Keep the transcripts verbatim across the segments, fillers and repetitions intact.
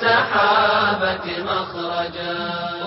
السحابة مخرجا.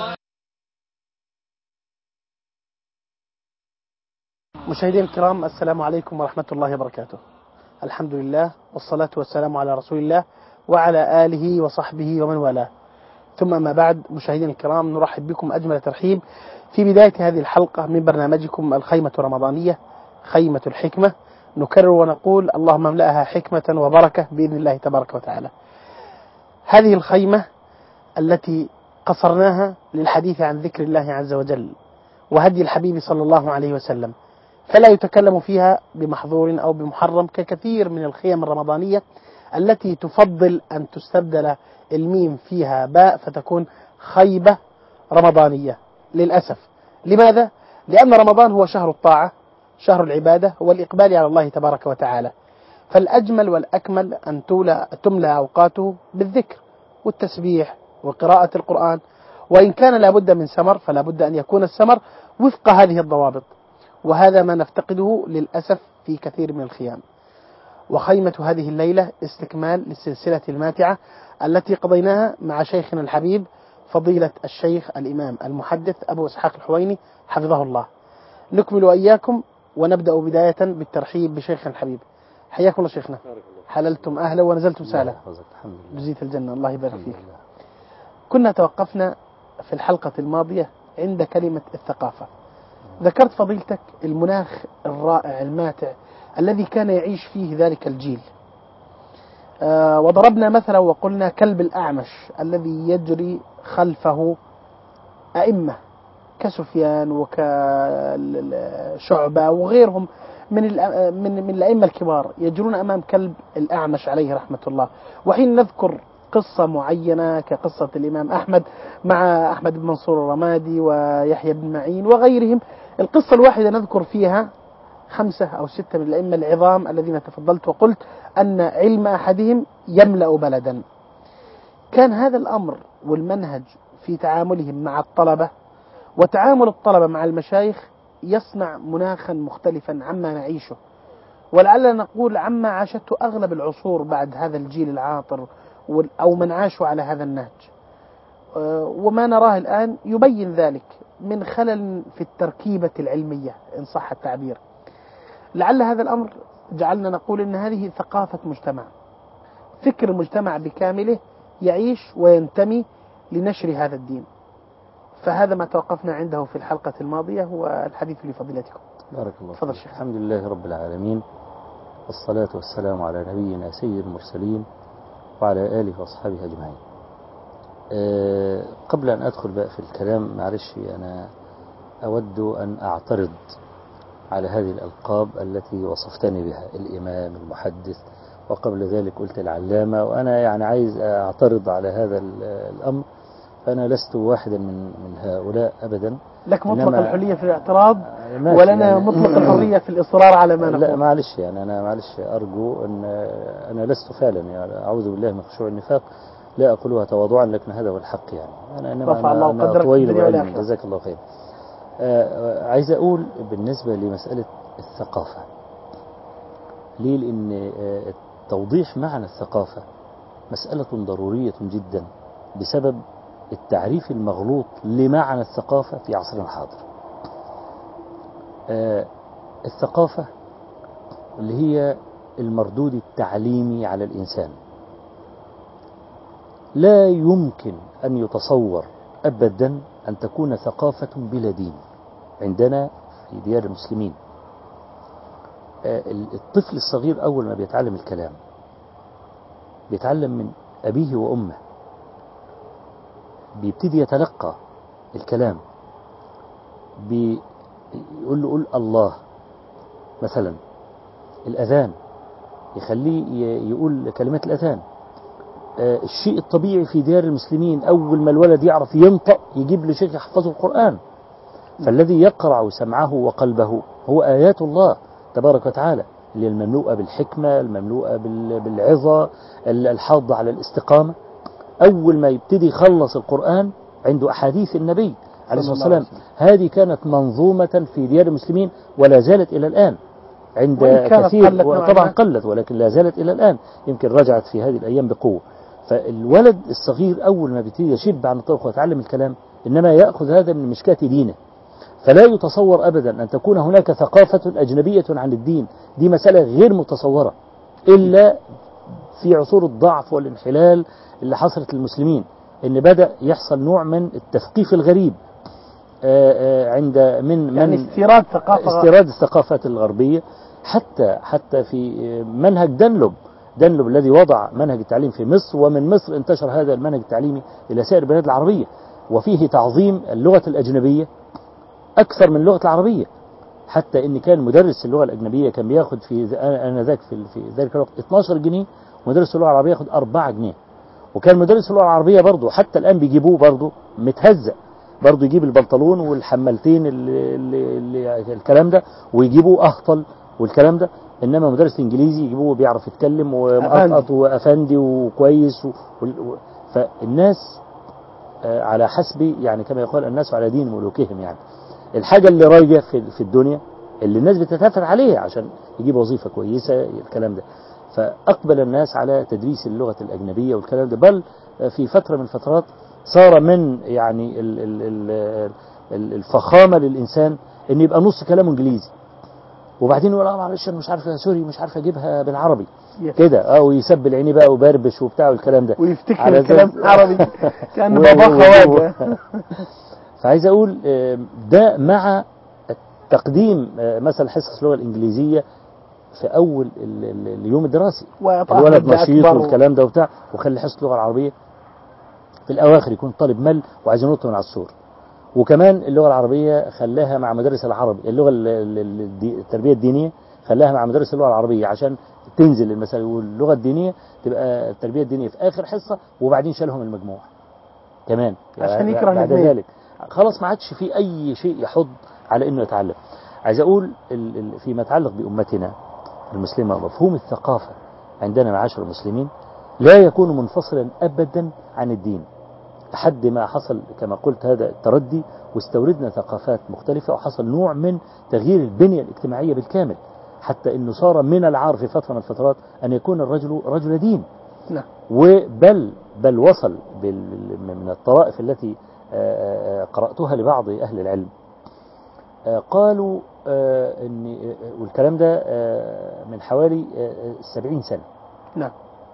مشاهدينا الكرام، السلام عليكم ورحمة الله وبركاته. الحمد لله والصلاة والسلام على رسول الله وعلى آله وصحبه ومن والاه، ثم ما بعد. مشاهدينا الكرام، نرحب بكم أجمل ترحيب في بداية هذه الحلقة من برنامجكم الخيمة الرمضانية، خيمة الحكمة. نكرر ونقول اللهم املأها حكمة وبركة بإذن الله تبارك وتعالى. هذه الخيمة التي قصرناها للحديث عن ذكر الله عز وجل وهدي الحبيب صلى الله عليه وسلم، فلا يتكلم فيها بمحظور أو بمحرم ككثير من الخيم الرمضانية التي تفضل أن تستبدل الميم فيها باء فتكون خيبة رمضانية. للأسف. لماذا؟ لأن رمضان هو شهر الطاعة، شهر العبادة والإقبال على الله تبارك وتعالى، فالأجمل والأكمل أن تملى أوقاته بالذكر والتسبيح وقراءة القرآن، وإن كان لابد من سمر فلا بد أن يكون السمر وفق هذه الضوابط، وهذا ما نفتقده للأسف في كثير من الخيام. وخيمة هذه الليلة استكمال للسلسلة الماتعة التي قضيناها مع شيخنا الحبيب فضيلة الشيخ الإمام المحدث أبو إسحاق الحويني حفظه الله. نكمل وإياكم ونبدأ بداية بالترحيب بشيخنا الحبيب. حياكم الله شيخنا، حللتم أهلا ونزلتم سهلا، جزيت الجنة، الله يبارك فيك. كنا توقفنا في الحلقة الماضية عند كلمة الثقافة. ذكرت فضيلتك المناخ الرائع الماتع الذي كان يعيش فيه ذلك الجيل، آه وضربنا مثلا وقلنا كلب الأعمش الذي يجري خلفه أئمة كسفيان وكشعبة وغيرهم من من من الأئمة الكبار يجرون أمام كلب الأعمش عليه رحمة الله. وحين نذكر قصة معينة كقصة الإمام أحمد مع أحمد بن منصور الرمادي ويحيى بن معين وغيرهم، القصة الواحدة نذكر فيها خمسة أو ستة من الأئمة العظام الذين تفضلت وقلت أن علم أحدهم يملأ بلدا. كان هذا الأمر والمنهج في تعاملهم مع الطلبة وتعامل الطلبة مع المشايخ يصنع مناخا مختلفا عما نعيشه، ولعلنا نقول عما عاشته أغلب العصور بعد هذا الجيل العاطر أو من عاشوا على هذا النهج. وما نراه الآن يبين ذلك من خلل في التركيبة العلمية إن صح التعبير. لعل هذا الأمر جعلنا نقول إن هذه ثقافة مجتمع، فكر المجتمع بكامله يعيش وينتمي لنشر هذا الدين. فهذا ما توقفنا عنده في الحلقة الماضية هو الحديث لفضيلتكم. بارك الله فضل فيك. الحمد لله رب العالمين، والصلاة والسلام على نبينا سيد المرسلين وعلى آله وأصحابه أجمعين. أه قبل أن أدخل بقى في الكلام، معلش أنا أود أن أعترض على هذه الألقاب التي وصفتني بها، الإمام المحدث وقبل ذلك قلت العلامة، وأنا يعني عايز أعترض على هذا الأمر. فأنا لست واحدا من من هؤلاء أبدا. لك مطلق الحرية في الاعتراض ولنا يعني مطلق الحرية في الإصرار على ما نقول. لا معلش، يعني أنا معلش أرجو أن أنا لست فعلا، يعني أعوذ بالله من خشوع النفاق، لا أقولها تواضعا لكن هذا هو الحق. يعني أنا إنما أنا, أنا طويل بعلم، جزاك الله خير. آه عايز أقول بالنسبة لمسألة الثقافة، ليه؟ لأن آه توضيح معنى الثقافة مسألة ضرورية جدا بسبب التعريف المغلوط لمعنى الثقافة في عصرنا الحاضر. آه الثقافة اللي هي المردود التعليمي على الإنسان. لا يمكن أن يتصور أبدا أن تكون ثقافة بلا دين عندنا في ديار المسلمين. آه الطفل الصغير أول ما بيتعلم الكلام بيتعلم من أبيه وأمه، بيبتدي يتلقى الكلام، بيقول له قول الله مثلا. الأذان يخليه يقول كلمات الأذان. آه الشيء الطبيعي في ديار المسلمين أول ما الولد يعرف ينطق يجيب له شيخ يحفظه القرآن. فالذي يقرع سمعه وقلبه هو آيات الله تبارك وتعالى، اللي المملوءة بالحكمة، المملوءة بالعظة، الحاضة على الاستقامة. أول ما يبتدي يخلص القرآن عنده أحاديث النبي عليه الصلاة والسلام. هذه كانت منظومة في ديار المسلمين ولا زالت إلى الآن عند كثير، طبعا قلت ولكن لا زالت إلى الآن، يمكن رجعت في هذه الأيام بقوة. فالولد الصغير أول ما بيبتدي يشب عن الطرق ويتعلم الكلام إنما يأخذ هذا من مشكاة دينه. فلا يتصور أبدا أن تكون هناك ثقافة أجنبية عن الدين، دي مسألة غير متصورة إلا في عصور الضعف والانحلال اللي حصلت للمسلمين، إن بدأ يحصل نوع من التثقيف الغريب عند من يعني من استيراد ثقافة استيراد الثقافات الغربية. حتى حتى في منهج دانلوب دانلوب الذي وضع منهج التعليم في مصر، ومن مصر انتشر هذا المنهج التعليمي إلى سائر البلاد العربية، وفيه تعظيم اللغة الأجنبية أكثر من اللغة العربية. حتى إن كان مدرس اللغة الأجنبية كان بياخد في أنا ذاك في في ذلك الوقت اثناشر جنيه، ومدرس اللغة العربية ياخد أربعة جنيه. وكان مدرس اللغة العربية برضه حتى الآن بيجيبوه برضه متهزأ، برضه يجيب البنطلون والحمالتين اللي اللي اللي الكلام ده، ويجيبوه أهطل والكلام ده. إنما مدرس إنجليزي يجيبوه بيعرف يتكلم ومقطقط وأفندي وكويس و... و... فالناس على حسب يعني كما يقول الناس على دين ملوكهم. يعني الحاجة اللي رايجة في في الدنيا اللي الناس بتتهافت عليها عشان يجيب وظيفة كويسة الكلام ده. فأقبل الناس على تدريس اللغة الأجنبية والكلام ده، بل في فترة من الفترات صار من يعني ال ال ال الفخامة للإنسان إن يبقى نص كلامه إنجليزي، وبعدين يقول اه معلش انا مش عارف سوري مش عارف اجيبها بالعربي كده، او يسب العيني بقى وبربش وبتاع والكلام ده ويفتكر الكلام عربي كان بابا خواجه. فعايز اقول ده مع تقديم مثلا حصص اللغه الانجليزيه في اول اليوم الدراسي، الولد نشيط والكلام ده وبتاع، وخلي حصه اللغه العربيه في الاواخر يكون طالب مل وعايز ينط من على السور. وكمان اللغة العربية خلاها مع مدارس العربي، اللغة التربية الدينية خلاها مع مدارس اللغة العربية عشان تنزل المسألة، واللغة الدينية تبقى التربية الدينية في آخر حصة، وبعدين شالهم المجموع كمان عشان يكره بعد ذلك خلاص ما عادش في أي شيء يحض على إنه يتعلم. عايز أقول فيما يتعلق بأمتنا المسلمة مفهوم الثقافة عندنا معاشر المسلمين لا يكون منفصلا أبدا عن الدين، لحد ما حصل كما قلت هذا التردي واستوردنا ثقافات مختلفة، وحصل نوع من تغيير البنية الاجتماعية بالكامل، حتى أنه صار من العار في فترة من الفترات أن يكون الرجل رجل دين. لا. وبل بل وصل من الطرائف التي قرأتها لبعض أهل العلم قالوا أن والكلام ده من حوالي سبعين سنة نعم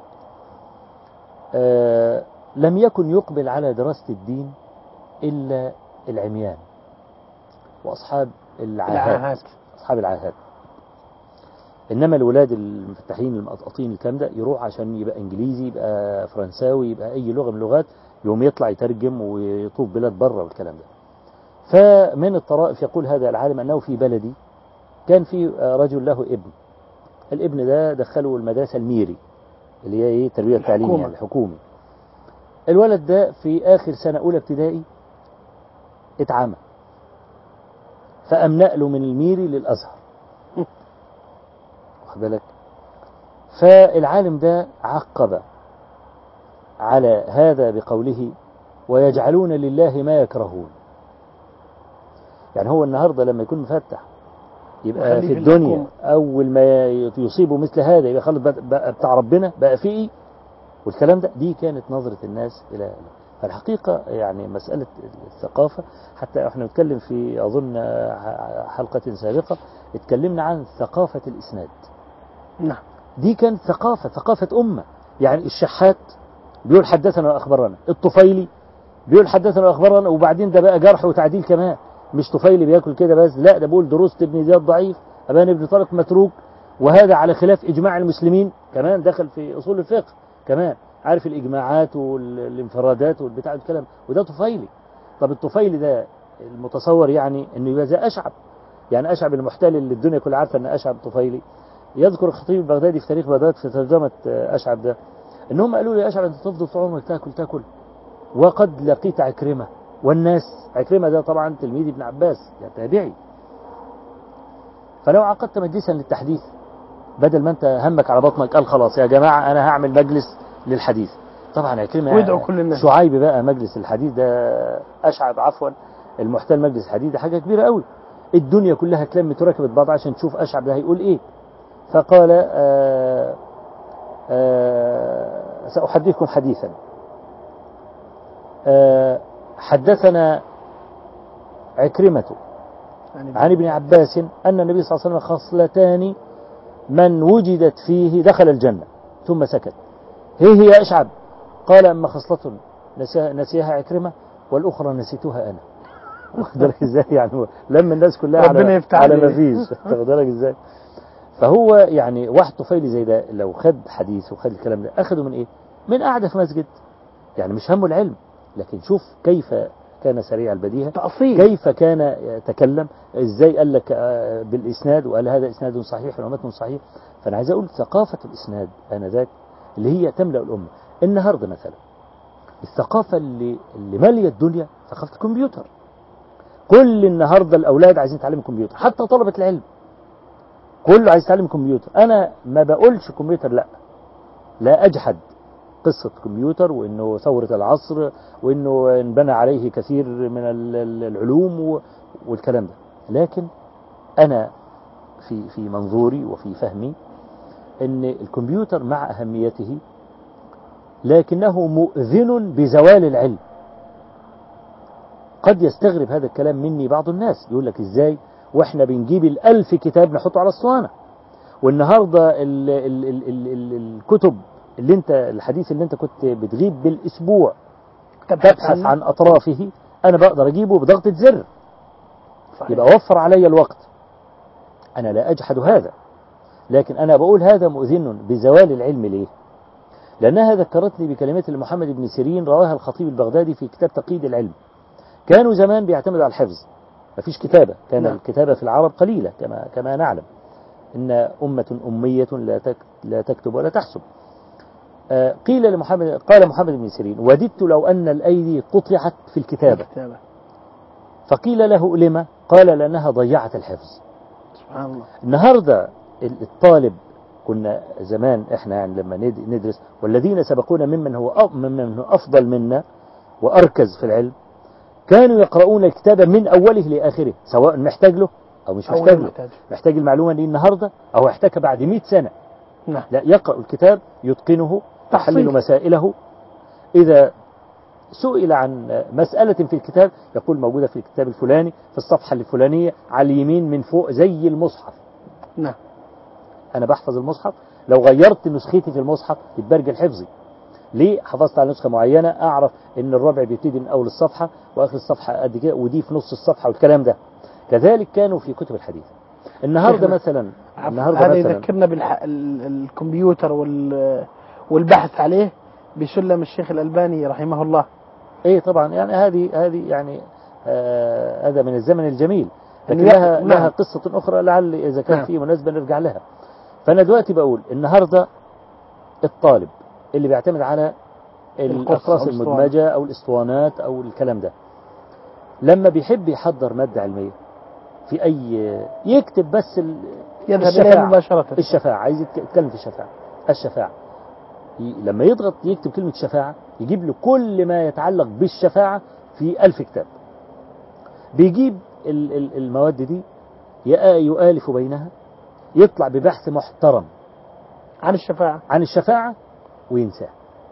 لم يكن يقبل على دراسة الدين إلا العميان وأصحاب العاهات أصحاب العاهات. إنما الولاد المفتحين المقطقطين الكلام ده يروح عشان يبقى إنجليزي، يبقى فرنساوي، يبقى أي لغة من اللغات، يوم يطلع يترجم ويطوف بلاد بره والكلام ده. فمن الطرائف يقول هذا العالم أنه في بلدي كان في رجل له ابن، الابن ده دخله المدرسة الميري اللي هي ايه تربية التعليم يعني الحكومي. الولد ده في آخر سنة أولى ابتدائي اتعمى، فقام نقله من الميري للأزهر واخد بالك. فالعالم ده عقب على هذا بقوله ويجعلون لله ما يكرهون. يعني هو النهاردة لما يكون مفتح يبقى في الدنيا أول ما يصيبه مثل هذا يبقى خلص بقى بتاع ربنا بقى فيه والكلام ده. دي كانت نظرة الناس إلى فالحقيقة يعني مسألة الثقافة. حتى احنا نتكلم في أظن حلقة سابقة اتكلمنا عن ثقافة الإسناد. نعم دي كانت ثقافة ثقافة أمة. يعني الشحات بيقول حدثنا وأخبرنا، الطفيلي بيقول حدثنا وأخبرنا، وبعدين ده بقى جرح وتعديل كمان، مش طفيلي بياكل كده بس، لا ده بيقول دروس ابن زياد ضعيف، أبان ابن طارق متروك، وهذا على خلاف إجماع المسلمين. كمان دخل في أصول الفقه كمان، عارف الإجماعات والانفرادات والبتاع الكلام، وده طفيلي. طب الطفيلي ده المتصور يعني انه يبقى زي أشعب، يعني أشعب المحتال اللي الدنيا كلها عارفة ان أشعب طفيلي. يذكر الخطيب البغدادي في تاريخ بغداد في ترجمة أشعب ده انهم قالوا لي أشعب انت تفضل طول عمرك تاكل تاكل وقد لقيت عكرمة والناس. عكرمة ده طبعا تلميذ ابن عباس يعني تابعي. فلو عقدت مجلسا للتحديث بدل ما انت همك على بطنك قال خلاص يا جماعة انا هعمل مجلس للحديث. طبعا عكرمة ويدعو كل الناس. شعيب بقى مجلس الحديث ده، أشعب عفوا المحتل مجلس الحديث ده حاجة كبيرة قوي، الدنيا كلها اتلمت وركبت بعض عشان تشوف أشعب ده هيقول ايه. فقال آآ آآ سأحدثكم حديثا. أه حدثنا عكرمة عن ابن عباس أن النبي صلى الله عليه وسلم خصلتان من وجدت فيه دخل الجنة، ثم سكت. هي هي أشعب؟ قال أما خصلة نسيها عكرمة والأخرى نسيتها أنا. واخد بالك ازاي؟ يعني لما الناس كلها على على ما فيش. واخد بالك ازاي؟ فهو يعني واحد طفيلي زي ده لو خد حديث وخد الكلام ده أخده من إيه؟ من قاعدة في مسجد، يعني مش همه العلم، لكن شوف كيف كان سريع البديهة، تأصيل. كيف كان يتكلم، ازاي قال لك بالإسناد وقال هذا إسناد صحيح ومتن صحيح. فأنا عايز أقول ثقافة الإسناد آنذاك اللي هي تملأ الأمة. النهاردة مثلا الثقافة اللي اللي مالية الدنيا ثقافة الكمبيوتر. كل النهاردة الأولاد عايزين يتعلموا كمبيوتر، حتى طلبة العلم كله عايز يتعلم كمبيوتر. أنا ما بقولش كمبيوتر لا، لا أجحد قصة كمبيوتر وإنه ثورة العصر وإنه انبنى عليه كثير من العلوم والكلام ده، لكن أنا في في منظوري وفي فهمي إن الكمبيوتر مع أهميته لكنه مؤذن بزوال العلم. قد يستغرب هذا الكلام مني بعض الناس، يقول لك إزاي وإحنا بنجيب الألف كتاب نحطه على الصوانة، والنهاردة ال ال ال ال ال الكتب اللي انت الحديث اللي انت كنت بتغيب بالاسبوع تبحث عن اطرافه انا بقدر اجيبه بضغطة زر. صحيح. يبقى وفر علي الوقت. انا لا اجحد هذا، لكن انا بقول هذا مؤذن بزوال العلم. ليه؟ لانها ذكرتني بكلمات لمحمد بن سيرين رواها الخطيب البغدادي في كتاب تقييد العلم. كانوا زمان بيعتمدوا على الحفظ، مفيش كتابة، كان نعم. الكتابة في العرب قليلة كما كما نعلم، إن أمة أمية لا لا تكتب ولا تحسب. قيل لمحمد قال محمد بن سيرين وددت لو أن الأيدي قطعت في الكتابة. فقيل له لما؟ قال لأنها ضيعت الحفظ. سبحان الله. النهاردة الطالب كنا زمان إحنا يعني لما ندرس والذين سبقونا ممن هو ممن هو أفضل منا وأركز في العلم كانوا يقرؤون الكتاب من أوله لآخره، سواء محتاج له أو مش محتاج له، محتاج, محتاج المعلومة دي النهاردة أو احتاجها بعد مئة سنة. نعم. لا، يقرأ الكتاب يتقنه، يحلل مسائله. إذا سئل عن مسألة في الكتاب يقول موجودة في الكتاب الفلاني في الصفحة الفلانية على اليمين من فوق زي المصحف. نعم. أنا بحفظ المصحف، لو غيرت نسختي في المصحف يتبرجل حفظي. ليه؟ حفظت على نسخة معينة، أعرف إن الربع بيبتدي من أول الصفحة وآخر الصفحة قد كده ودي في نص الصفحة والكلام ده. كذلك كانوا في كتب الحديث. النهاردة مثلا النهاردة هذا يذكرنا بالكمبيوتر والبحث عليه بسلم الشيخ الألباني رحمه الله. إيه طبعا، يعني هذه هذه يعني آه هذا من الزمن الجميل، لكن لها لها قصة أخرى لعل إذا كان في مناسبة نرجع لها. فأنا دلوقتي بقول النهاردة الطالب اللي بيعتمد على الأقراص المدمجة أو الإسطوانات أو الكلام ده، لما بيحب يحضر مادة علمية في أي يكتب بس الشفاعة مباشرة. الشفاعة عايز يتكلم في الشفاعة. الشفاعة لما يضغط يكتب كلمة شفاعة يجيب له كل ما يتعلق بالشفاعة في ألف كتاب. بيجيب المواد دي يؤالف بينها، يطلع ببحث محترم عن الشفاعة عن الشفاعة وينساه.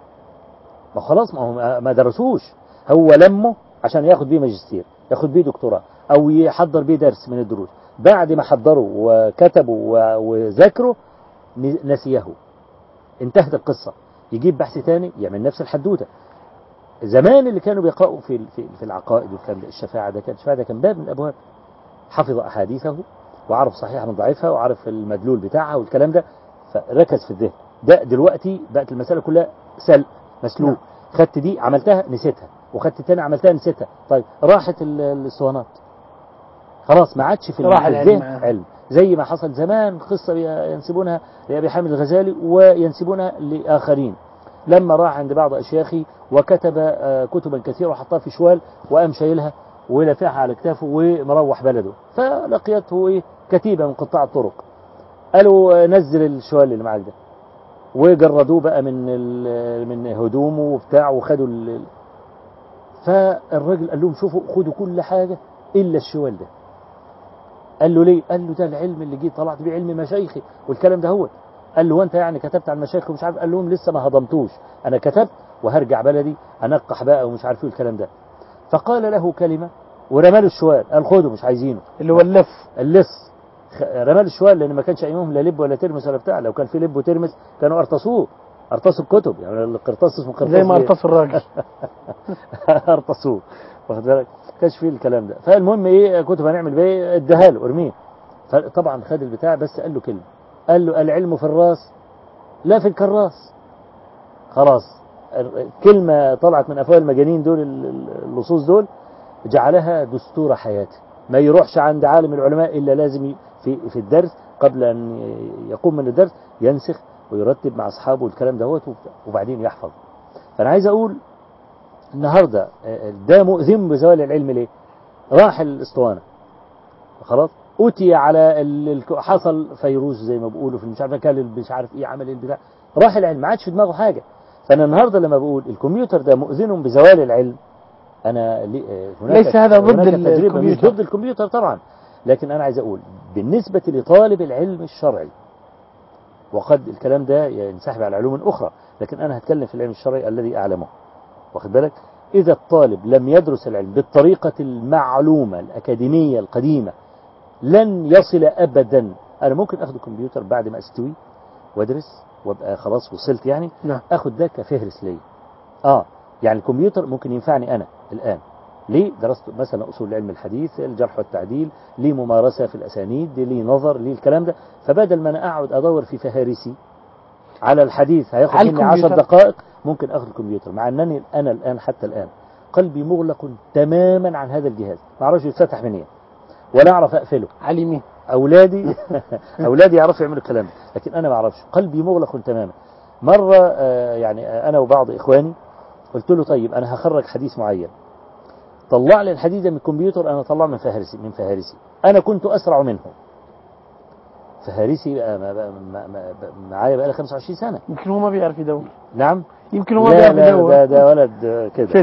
ما خلاص ما هو ما درسوش، هو لمه عشان ياخد بيه ماجستير، ياخد بيه دكتوراه، او يحضر بيه درس من الدروس. بعد ما حضروا وكتبوا وذاكروا نسيه، انتهت القصة. يجيب بحث تاني يعمل نفس الحدوتة. زمان اللي كانوا بيقرأوا في في العقائد والكلام ده، الشفاعة ده كان الشفاعة ده كان باب من الابواب، حفظ احاديثه وعرف صحيح من ضعيفها وعرف المدلول بتاعها والكلام ده، فركز في الذهن. ده دلوقتي بقت المسألة كلها سل مسلوق. خدت دي عملتها نسيتها، وخدت التاني عملتها نسيتها. طيب راحت الاسطوانات، خلاص ما عادش في الذهن علم. زي ما حصل زمان قصة ينسبونها لأبي حامد الغزالي وينسبونها لآخرين، لما راح عند بعض أشياخي وكتب كتبا كثيرة وحطها في شوال وقام شايلها ولافعها على كتافه ومروح بلده، فلقيته إيه كتيبة من قطاع الطرق. قالوا نزل الشوال اللي معاك ده، وجردوه بقى من من هدومه وبتاع وخدوا ال... فالراجل قال لهم شوفوا خدوا كل حاجة إلا الشوال ده. قال له ليه؟ قال له ده العلم اللي جيت طلعت بيه علم مشايخي والكلام ده. هو قال له وانت يعني كتبت على المشايخ ومش عارف، قال لهم لسه ما هضمتوش، انا كتبت وهرجع بلدي انقح بقى ومش عارف ايه الكلام ده. فقال له كلمه ورمى له الشوال، قال خده مش عايزينه، اللي هو اللف اللص. رمى له الشوال لان ما كانش ايامهم لا لب ولا ترمس ولا بتاع، لو كان في لب وترمس كانوا ارتصوه، ارتصوا الكتب، يعني القرطاس اسمه قرطاس زي ما ارتص الراجل. ارتصوه، واخد بالك، ما كانش فيه الكلام ده. فالمهم ايه، كتب هنعمل بيه، اداها له ارميه. فطبعا خد البتاع، بس قال له كلمه، قال له العلم في الراس لا في الكراس. خلاص كلمه طلعت من افواه المجانين دول، اللصوص دول، جعلها دستور حياته. ما يروحش عند عالم العلماء الا لازم في في الدرس قبل ان يقوم من الدرس ينسخ ويرتب مع اصحابه الكلام دهوت، وبعدين يحفظ. فانا عايز اقول النهارده ده مؤذن بزوال العلم. ليه؟ راح الاسطوانه خلاص، أتي على ال... حصل فيروس زي ما بيقولوا في مش عارف كان مش عارف ايه، عمل البتاع، راح العلم، ما عادش في دماغه حاجه. فانا النهارده لما بقول الكمبيوتر ده مؤذن بزوال العلم، انا لي... هناك ليس هذا ضد هناك تجربه، مش الكمبيوتر. ضد الكمبيوتر طبعا، لكن انا عايز اقول بالنسبه لطالب العلم الشرعي، وقد الكلام ده ينسحب على علوم اخرى، لكن انا هتكلم في العلم الشرعي الذي اعلمه، واخد بالك. اذا الطالب لم يدرس العلم بالطريقه المعلومه الاكاديميه القديمه لن يصل أبدا. أنا ممكن أخذ الكمبيوتر بعد ما أستوي وأدرس وأبقى خلاص وصلت يعني، نعم. أخذ ده كفهرس لي. آه يعني الكمبيوتر ممكن ينفعني أنا الآن. ليه؟ درست مثلا أصول العلم الحديث، الجرح والتعديل، لي ممارسة في الأسانيد، لي نظر، لي الكلام ده. فبدل ما أنا أقعد أدور في فهارسي على الحديث هياخد مني عشر دقائق، ممكن أخذ الكمبيوتر. مع أنني أنا الآن حتى الآن قلبي مغلق تماما عن هذا الجهاز، ما أعرفش يتفتح منين ولا أعرف أقفله. على مين؟ أولادي أولادي يعرفوا يعملوا الكلام ده، لكن أنا ما أعرفش، قلبي مغلق تماما. مرة آه يعني آه أنا وبعض إخواني قلت له طيب أنا هخرج حديث معين، طلع لي الحديث من الكمبيوتر، أنا طلع من فهرسي من فهرسي أنا كنت أسرع منه. فهرسي معايا بقى له خمسة وعشرين سنة. يمكن هو ما بيعرف يدور. نعم، يمكن هو ما بيعرف يدور. ده ده ولد كده.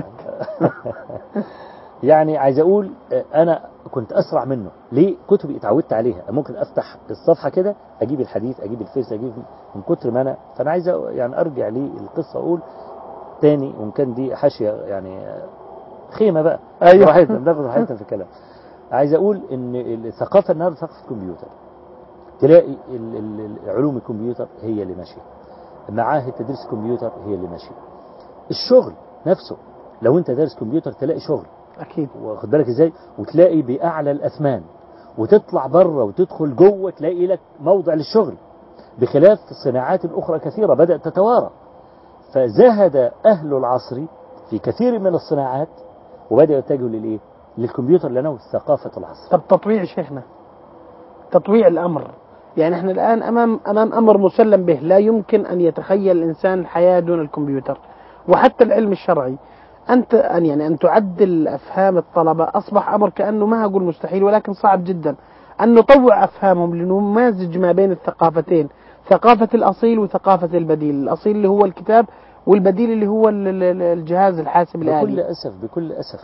يعني عايز اقول انا كنت اسرع منه. ليه؟ كتبي اتعودت عليها، ممكن افتح الصفحه كده اجيب الحديث، اجيب الفيس، اجيب من كتر ما انا. فانا عايز يعني ارجع لي القصه، اقول تاني وان كان دي حاشيه يعني خيمه بقى، ايوه راحتنا بناخد راحتنا في الكلام. عايز اقول ان الثقافه النهارده ثقافه الكمبيوتر، تلاقي علوم الكمبيوتر هي اللي ماشيه، معاهد تدريس الكمبيوتر هي اللي ماشيه، الشغل نفسه لو انت دارس كمبيوتر تلاقي شغل اكيد، واخد بالك ازاي، وتلاقي باعلى الاثمان، وتطلع بره وتدخل جوه تلاقي لك موضع للشغل، بخلاف صناعات اخرى كثيره بدات تتوارى. فزهد اهل العصر في كثير من الصناعات وبداوا يتجهوا للايه؟ للكمبيوتر، لانه ثقافه العصر. طب تطويع شيخنا، تطويع الامر، يعني احنا الان امام امام امر مسلم به، لا يمكن ان يتخيل الانسان الحياه دون الكمبيوتر. وحتى العلم الشرعي، أنت أن يعني أن تعدل أفهام الطلبة أصبح أمر كأنه ما أقول مستحيل، ولكن صعب جدا أن نطوع أفهامهم لنمازج ما بين الثقافتين، ثقافة الأصيل وثقافة البديل. الأصيل اللي هو الكتاب، والبديل اللي هو الجهاز الحاسب الآلي. بكل أسف بكل أسف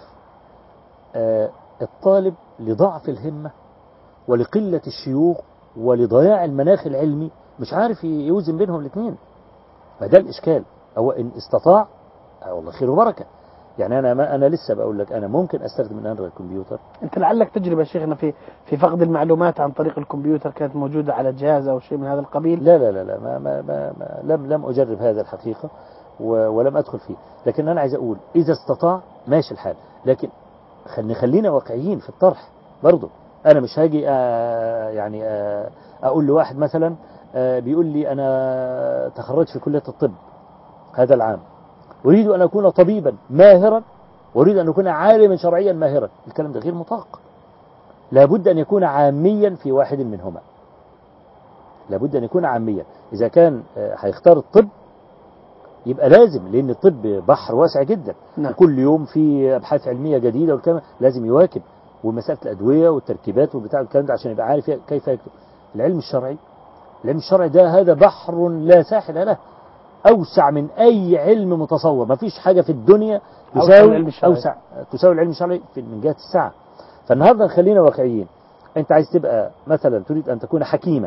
آه الطالب لضعف الهمة ولقلة الشيوخ ولضياع المناخ العلمي مش عارف يوزن بينهم الاثنين. فده الإشكال. أو إن استطاع والله خير وبركة. يعني أنا ما أنا لسه بقول لك أنا ممكن أستخدم الآن الكمبيوتر. أنت لعلك تجربة شيخنا في في فقد المعلومات عن طريق الكمبيوتر كانت موجودة على جهاز أو شيء من هذا القبيل؟ لا لا لا لا ما ما ما, ما لم لم أجرب هذا الحقيقة ولم أدخل فيه. لكن أنا عايز أقول إذا استطاع ماشي الحال، لكن خلي خلينا واقعيين في الطرح برضه. أنا مش هاجي آه يعني آه أقول لواحد مثلا آه بيقول لي أنا تخرجت في كلية الطب هذا العام، أريد أن أكون طبيبا ماهرا وأريد أن أكون عالما شرعيا ماهرا. الكلام ده غير مطاق. لابد أن يكون عاميا في واحد منهما، لابد أن يكون عاميا. إذا كان هيختار الطب يبقى لازم، لأن الطب بحر واسع جدا. نعم. وكل يوم في أبحاث علمية جديدة والكلام لازم يواكب، ومسألة الأدوية والتركيبات والبتاع الكلام ده عشان يبقى عارف كيف يكتب. العلم الشرعي العلم الشرعي ده هذا بحر لا ساحل له، أوسع من أي علم متصور. ما فيش حاجة في الدنيا تساوي أوسع تساوي العلم الشرعي من جهة السعة. فالنهاردة خلينا واقعيين. أنت عايز تبقى مثلا تريد أن تكون حكيما،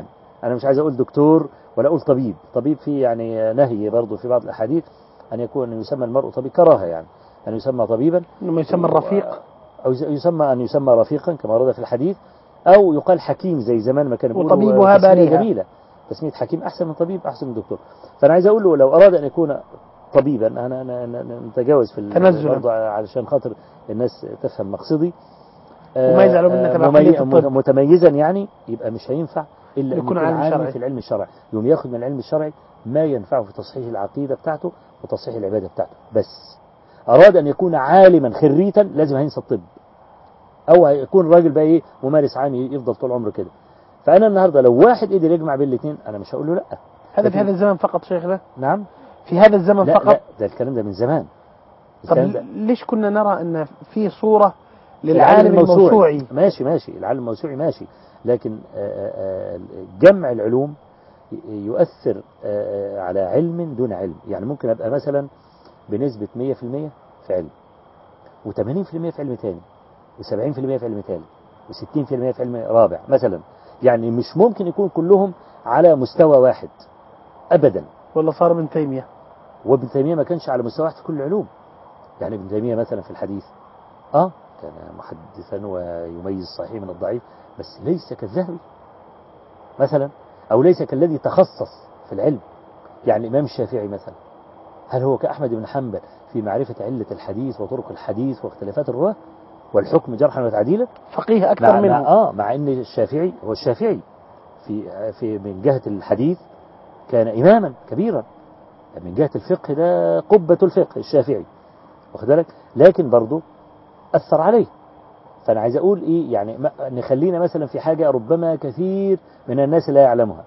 أنا مش عايز أقول دكتور ولا أقول طبيب. طبيب فيه يعني نهي برضه في بعض الأحاديث أن يكون أن يسمى المرء طبيب، كراهة يعني أن يسمى طبيبا، إنما يسمى الرفيق، أو يسمى أن يسمى رفيقا كما ورد في الحديث، أو يقال حكيم زي زمان ما كان بيقولوا وطبيبها بارئة. جميلة، تسمية حكيم أحسن من طبيب، أحسن من دكتور. فأنا عايز أقول له لو أراد أن يكون طبيبا، أنا أنا نتجاوز في برضه علشان خاطر الناس تفهم مقصدي، وما يزعلوا منك ممي... متميزا يعني، يبقى مش هينفع إلا يكون أن يكون عالم عالم في العلم الشرعي، يوم ياخد من العلم الشرعي ما ينفعه في تصحيح العقيدة بتاعته وتصحيح العبادة بتاعته. بس أراد أن يكون عالما خريتا لازم هينسى الطب، أو هيكون راجل بقى إيه ممارس عام يفضل طول عمره كده. فأنا النهاردة لو واحد قدر يجمع بين الاثنين أنا مش هقول له لأ. هذا في هذا الزمن فقط شيخنا؟ نعم في هذا الزمن لا فقط؟ لا ده الكلام ده من زمان. طب ده ليش كنا نرى أن في صورة للعالم الموسوعي, الموسوعي؟ ماشي ماشي العالم الموسوعي ماشي، لكن جمع العلوم يؤثر على علم دون علم. يعني ممكن أبقى مثلا بنسبة مية في المية في علم، وثمانين في المية في علم تاني، وسبعين في المية في علم ثالث، وستين في المية في علم رابع مثلا. يعني مش ممكن يكون كلهم على مستوى واحد أبدا. ولا صار ابن تيمية، وابن تيمية ما كانش على مستوى واحد في كل العلوم. يعني ابن تيمية مثلا في الحديث آه كان محدثا ويميز الصحيح من الضعيف، بس ليس كالذهبي مثلا، أو ليس كالذي تخصص في العلم. يعني الإمام الشافعي مثلا هل هو كأحمد بن حنبل في معرفة علة الحديث وطرق الحديث واختلافات الرواة والحكم جرحا وتعديلا؟ فقيه أكثر مع منه. مع آه مع أن الشافعي هو الشافعي في في من جهة الحديث كان إماما كبيرا، من جهة الفقه ده قبة الفقه الشافعي، واخد بالك؟ لكن برضه أثر عليه. فأنا عايز أقول إيه يعني، نخلينا مثلا في حاجة ربما كثير من الناس لا يعلمها.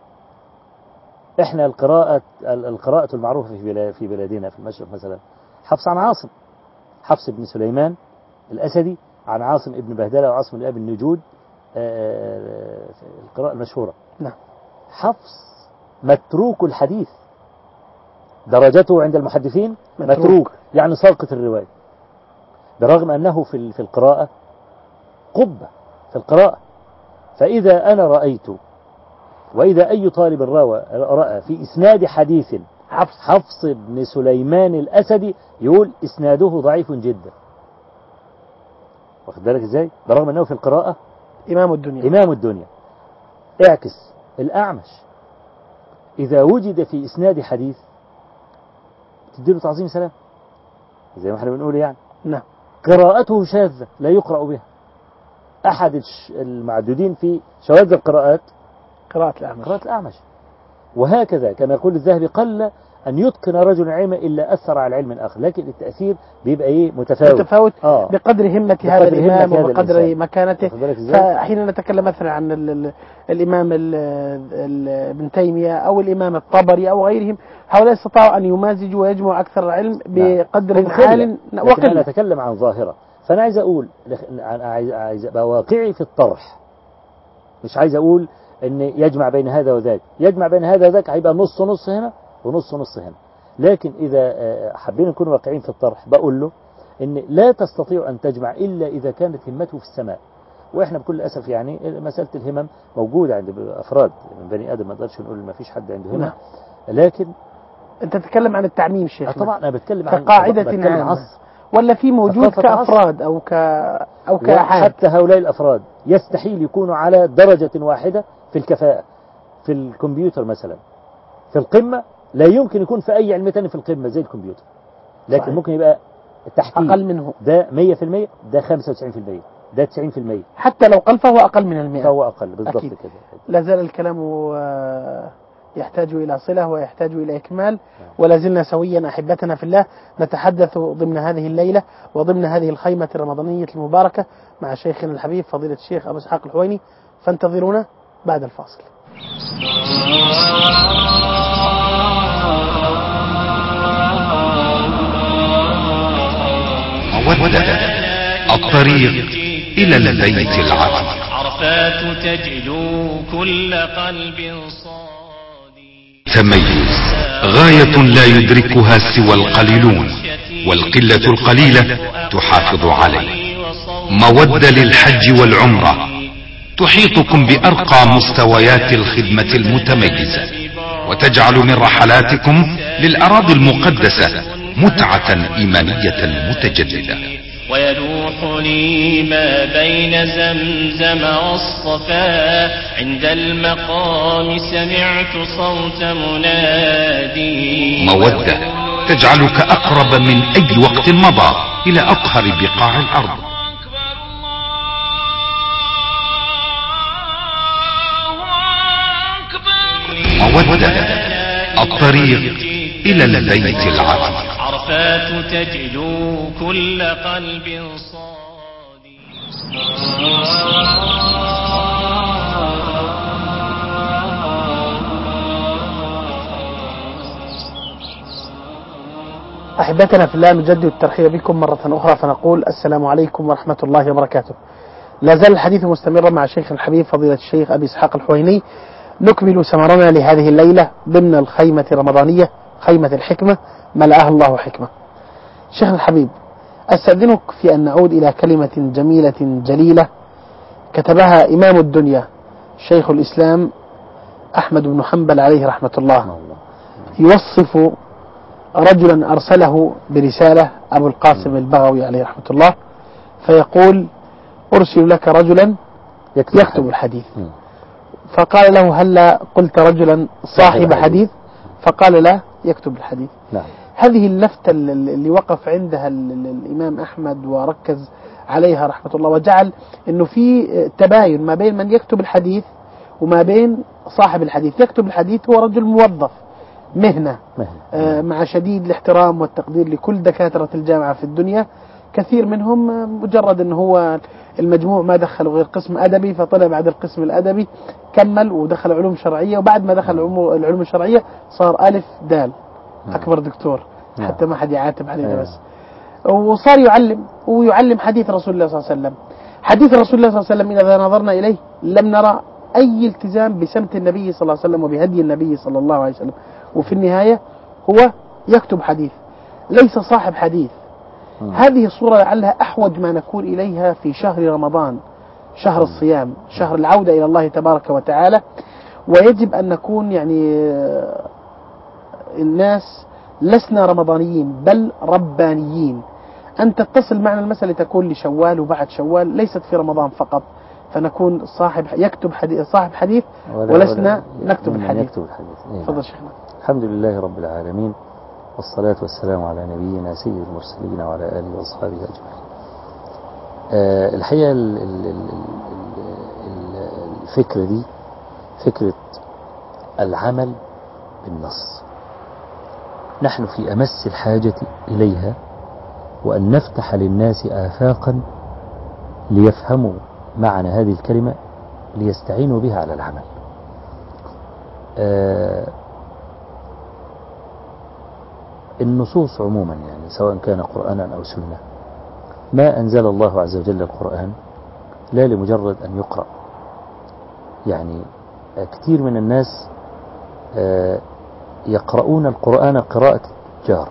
إحنا القراءة القراءة المعروفة في في بلادنا في المشرق مثلا حفص عن عاصم، حفص بن سليمان الأسدي عن عاصم ابن بهدلة وعاصم الأب النجود، القراءة المشهورة. نعم. حفص متروك الحديث، درجته عند المحدثين متروك, متروك. يعني ساقط الرواية، برغم أنه في في القراءة قبة في القراءة. فإذا أنا رأيت، وإذا أي طالب روى رأى في إسناد حديث حفص, حفص بن سليمان الأسدي يقول إسناده ضعيف جدا، واخد بالك إزاي؟ برغم أنه في القراءة إمام الدنيا إمام الدنيا. اعكس الأعمش، إذا وجد في إسناد حديث تديله تعظيم سلام زي ما احنا بنقول يعني. نعم. قراءته شاذة لا يقرأ بها، أحد المعدودين في شواذ القراءات قراءة الأعمش. قراءة الأعمش. وهكذا كما يقول الذهبي قل أن يتقن رجل علم إلا أثر على علم آخر، لكن التأثير بيبقى إيه متفاوت, متفاوت آه. بقدر همة بقدر هذا الإمام هذا وبقدر الإنسان. مكانته. فحين نتكلم مثلا عن ال ال الإمام ال ال ابن تيمية أو الإمام الطبري أو غيرهم، هؤلاء استطاعوا أن يمازجوا ويجمعوا أكثر العلم بقدر عال وقل. أنا أتكلم عن ظاهرة، فأنا عايز أقول عايز عايز أبقى واقعي في الطرح، مش عايز أقول أن يجمع بين هذا وذاك، يجمع بين هذا وذاك هيبقى نص نص هنا ونص نص هنا. لكن إذا حابين نكون واقعين في الطرح بقول له أن لا تستطيع أن تجمع إلا إذا كانت همته في السماء. وإحنا بكل أسف يعني مسألة الهمم موجودة عند أفراد من بني آدم، ما نقدرش نقول ما فيش حد عنده همم. لكن أنت تتكلم عن التعميم شيخ. طبعا أنا بتكلم عن كقاعدة عامة، ولا في موجود كأفراد أو ك أو كأحاد. حتى هؤلاء الأفراد يستحيل يكونوا على درجة واحدة في الكفاءة. في الكمبيوتر مثلا في القمة، لا يمكن يكون في أي علم تاني في القمة زي الكمبيوتر، لكن صحيح. ممكن يبقى تحتيه أقل منه، ده مية في المية، ده خمسة وتسعين في المية، ده تسعين في المية. حتى لو قل فهو أقل من المئة، فهو أقل بالضبط كده. لا زال الكلام يحتاج إلى صلة ويحتاج إلى إكمال، ولا زلنا سويا أحبتنا في الله نتحدث ضمن هذه الليلة وضمن هذه الخيمة الرمضانية المباركة مع شيخنا الحبيب فضيلة الشيخ أبو إسحاق الحويني. فانتظرونا بعد الفاصل. مودة الطريق إلى البيت العتيق. عرفات تجلو كل قلب صادي. تميز غاية لا يدركها سوى القليلون، والقلة القليلة تحافظ عليه. مودة للحج والعمرة تحيطكم بأرقى مستويات الخدمة المتميزة، وتجعل من رحلاتكم للأراضي المقدسة متعة إيمانية متجددة. ويلوح لي ما بين زمزم والصفا، عند المقام سمعت صوت منادي. مودة تجعلك أقرب من أي وقت مضى إلى أطهر بقاع الأرض. مودة الطريق إلى البيت العتيق. عرفات تجلو كل قلب صادي. أحبتنا في الله، نجدد الترحيب بكم مرة أخرى فنقول السلام عليكم ورحمة الله وبركاته. لا زال الحديث مستمرا مع الشيخ الحبيب فضيلة الشيخ أبي إسحاق الحويني. نكمل سمرنا لهذه الليلة ضمن الخيمة الرمضانية، خيمة الحكمة ملأها الله حكمة. شيخ الحبيب، أستأذنك في أن نعود إلى كلمة جميلة جليلة كتبها إمام الدنيا شيخ الإسلام أحمد بن حنبل عليه رحمة الله، يوصف رجلا أرسله برسالة أبو القاسم البغوي عليه رحمة الله، فيقول: أرسل لك رجلا يكتب الحديث. فقال له: هل قلت رجلا صاحب حديث؟ فقال: لا، يكتب الحديث. نعم. هذه اللفتة اللي وقف عندها الإمام أحمد وركز عليها رحمة الله، وجعل أنه في تباين ما بين من يكتب الحديث وما بين صاحب الحديث. يكتب الحديث هو رجل موظف مهنة آه مع شديد الاحترام والتقدير لكل دكاترة الجامعة في الدنيا. كثير منهم مجرد أنه هو المجموع ما دخلوا غير قسم أدبي، فطلع بعد القسم الأدبي كمل ودخل علوم شرعية، وبعد ما دخل العلوم الشرعية صار ألف دال أكبر دكتور حتى ما حد يعاتب علينا بس. وصار يعلم ويعلم حديث رسول الله صلى الله عليه وسلم. حديث رسول الله صلى الله عليه وسلم إذا نظرنا إليه لم نرى أي التزام بسمت النبي صلى الله عليه وسلم وبهدي النبي صلى الله عليه وسلم. وفي النهاية هو يكتب حديث، ليس صاحب حديث. هذه الصورة لعلها أحوج ما نكون إليها في شهر رمضان، شهر الصيام، شهر العودة إلى الله تبارك وتعالى. ويجب أن نكون يعني الناس لسنا رمضانيين بل ربانيين. أن تتصل معنا المسألة تكون لشوال وبعد شوال، ليست في رمضان فقط، فنكون صاحب يكتب حديث صاحب حديث ولسنا نكتب الحديث. تفضل شيخنا. الحمد لله رب العالمين، والصلاة والسلام على نبينا سيد المرسلين وعلى آله وأصحابه أجمعين. أه الحقيقة ال ال ال ال الفكرة دي فكرة العمل بالنص، نحن في أمس الحاجة إليها، وأن نفتح للناس آفاقا ليفهموا معنى هذه الكلمة ليستعينوا بها على العمل. أه النصوص عموما يعني سواء كان قرآنا أو سنة، ما أنزل الله عز وجل القرآن لا لمجرد أن يقرأ. يعني كثير من الناس يقرؤون القرآن قراءة التجار،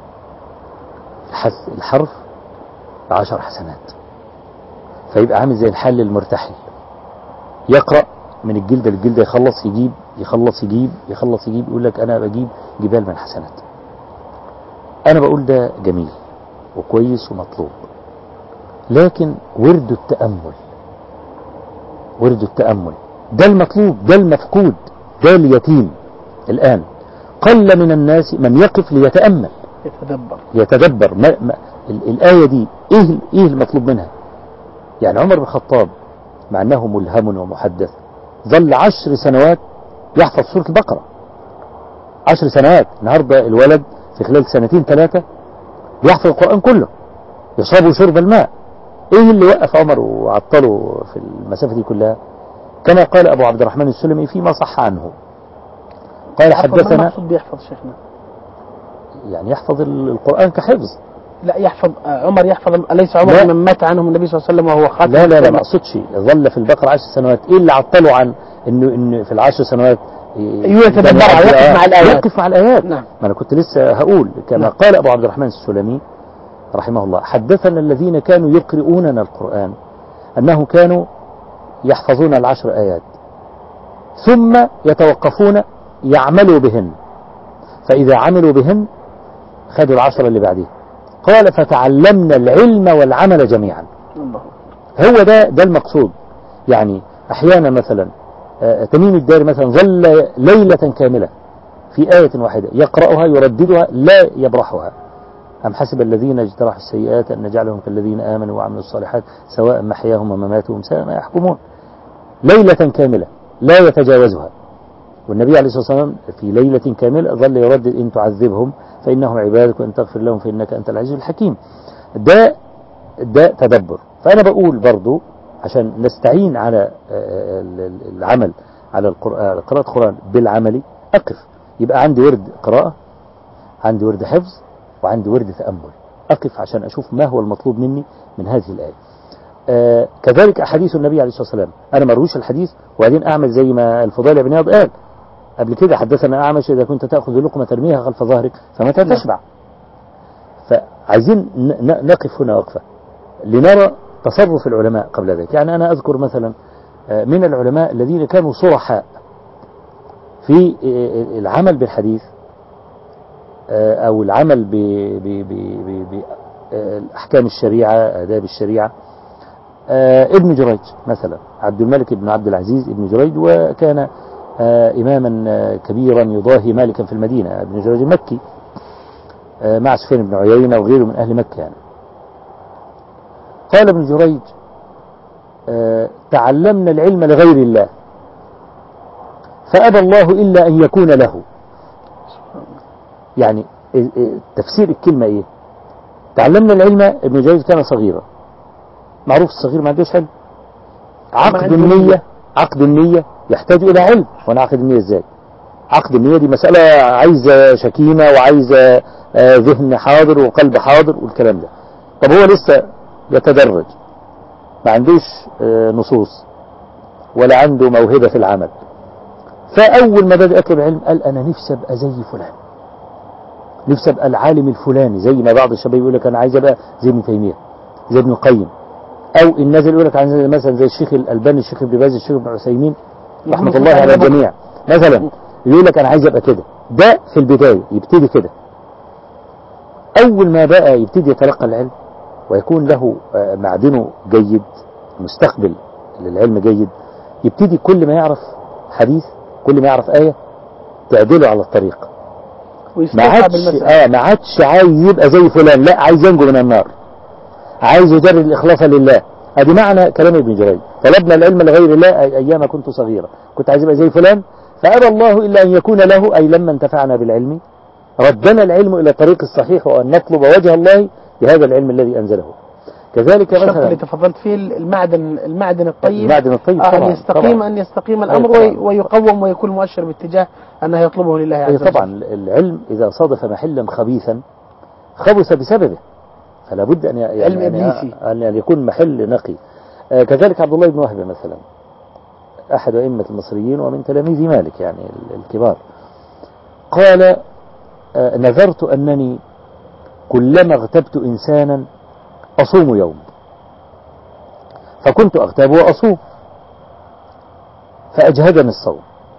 الحرف بعشر حسنات، فيبقى عامل زي الحل المرتحل، يقرأ من الجلدة للجلدة، يخلص يجيب يخلص يجيب يخلص يجيب يقول لك أنا بجيب جبال من حسنات. أنا بقول ده جميل وكويس ومطلوب، لكن ورد التأمل ورد التأمل ده المطلوب، ده المفقود، ده اليتيم. الآن قل من الناس من يقف ليتأمل يتدبر يتدبر ما ما الآية دي إيه إيه المطلوب منها. يعني عمر بن الخطاب مع أنه ملهم ومحدث ظل عشر سنوات يحفظ سورة البقرة، عشر سنوات. النهاردة الولد في خلال سنتين ثلاثة يحفظ القرآن كله، يشربوا شرب الماء. ايه اللي وقف عمر وعطله في المسافة دي كلها؟ كما قال ابو عبد الرحمن السلمي فيما صح عنه، قال حدثنا. ما مقصود بيحفظ شيخنا؟ يعني يحفظ القرآن كحفظ. لا يحفظ عمر يحفظ، أليس عمر من مات عنهم النبي صلى الله عليه وسلم وهو خاتم؟ لا لا لا ما اقصدش، ظل في البقرة عشر سنوات. ايه اللي عطله عن انه انه في العشر سنوات يتدبر يقف مع الآيات؟ يقف مع الآيات. نعم. ما أنا كنت لسه هقول كما نعم. قال أبو عبد الرحمن السلمي رحمه الله: حدثنا الذين كانوا يقرؤوننا القرآن أنه كانوا يحفظون العشر آيات ثم يتوقفون يعملوا بهن، فإذا عملوا بهن خدوا العشر اللي بعديه. قال فتعلمنا العلم والعمل جميعا. هو ده ده المقصود. يعني أحيانا مثلا تميم الداري مثلا ظل ليلة كاملة في آية واحدة يقرأها يرددها لا يبرحها. أم حسب الذين اجترحوا السيئات أن نجعلهم كالذين آمنوا وعملوا الصالحات سواء محياهم ومماتهم ساء ما يحكمون. ليلة كاملة لا يتجاوزها. والنبي عليه الصلاة والسلام في ليلة كاملة ظل يردد إن تعذبهم فإنهم عبادك وإن تغفر لهم فإنك أنت العزيز الحكيم. ده ده تدبر. فأنا بقول برضو عشان نستعين على العمل على القرآن قراءة القرآن بالعمل أقف. يبقى عندي ورد قراءة، عندي ورد حفظ، وعندي ورد تأمل. أقف عشان أشوف ما هو المطلوب مني من هذه الآية. آه كذلك أحاديث النبي عليه الصلاة والسلام. أنا مرويش الحديث وبعدين أعمل زي ما الفضيل بن عياض قال قبل كده حدثنا أعمش إذا كنت تأخذ لقمة ترميها خلف ظهرك فمتى تشبع. فعايزين نقف هنا وقفة لنرى تصرف العلماء قبل ذلك. يعني أنا أذكر مثلا من العلماء الذين كانوا صرحاء في العمل بالحديث أو العمل بأحكام الشريعة آداب الشريعة. ابن جريج مثلا عبد الملك بن عبد العزيز ابن جريج، وكان إماما كبيرا يضاهي مالكا في المدينة. ابن جريج مكي مع سفيان بن عيينة وغيره من أهل مكة. يعني قال ابن جريج تعلمنا العلم لغير الله فأبى الله إلا أن يكون له. يعني تفسير الكلمة إيه؟ تعلمنا العلم. ابن جريج كان صغيرا، معروف الصغير ما عندوش علم. عقد النية عقد النية يحتاج إلى علم. وأنا عقد النية إزاي؟ عقد النية دي مسألة عايزة شكيمة وعايزة ذهن حاضر وقلب حاضر والكلام ده. طب هو لسه يتدرج، ما عندوش نصوص ولا عنده موهبة في العمل. فأول ما بدأ يطلب علم قال أنا نفسي أبقى زي فلان، نفسي أبقى العالم الفلاني، زي ما بعض الشباب يقول لك أنا عايز أبقى زي ابن تيمية زي ابن القيم، أو الناس اللي يقول لك عايز مثلا زي الشيخ الألباني الشيخ ابن باز الشيخ ابن عثيمين رحمة الله على الجميع مثلا. يقول لك أنا عايز أبقى كده. ده في البداية يبتدي كده. أول ما بقى يبتدي يتلقى العلم ويكون له معدنه جيد، مستقبل للعلم جيد، يبتدي كل ما يعرف حديث كل ما يعرف آية تعدله على الطريق. ما عادش آه ما عادش عايز يبقى زي فلان، لا عايز ينجو من النار، عايز يجرد الإخلاص لله. هذه معنى كلام ابن جريج. طلبنا العلم لغير الله أي أيام كنت صغيرا، كنت عايز يبقى زي فلان فأبى الله إلا أن يكون له، أي لما انتفعنا بالعلم ردنا العلم إلى الطريق الصحيح وأن نطلب وجه الله بهذا العلم الذي أنزله. كذلك مثلا اللي تفضلت فيه المعدن المعدن الطيب المعدن الطيب آه طبعا أن يستقيم طبعا. أن يستقيم الأمر طبعا. ويقوم ويكون مؤشر باتجاه أنه يطلبه لله عز وجل. طبعا العلم إذا صادف محلا خبيثا خبث بسببه، فلا بد أن يعني علم إبليسي أن يكون محل نقي. آه كذلك عبد الله بن وهب مثلا أحد أئمة المصريين ومن تلاميذ مالك يعني الكبار، قال آه نذرت أنني كلما اغتبت إنسانا أصوم يوم، فكنت أغتاب وأصوم فأجهدني الصوم،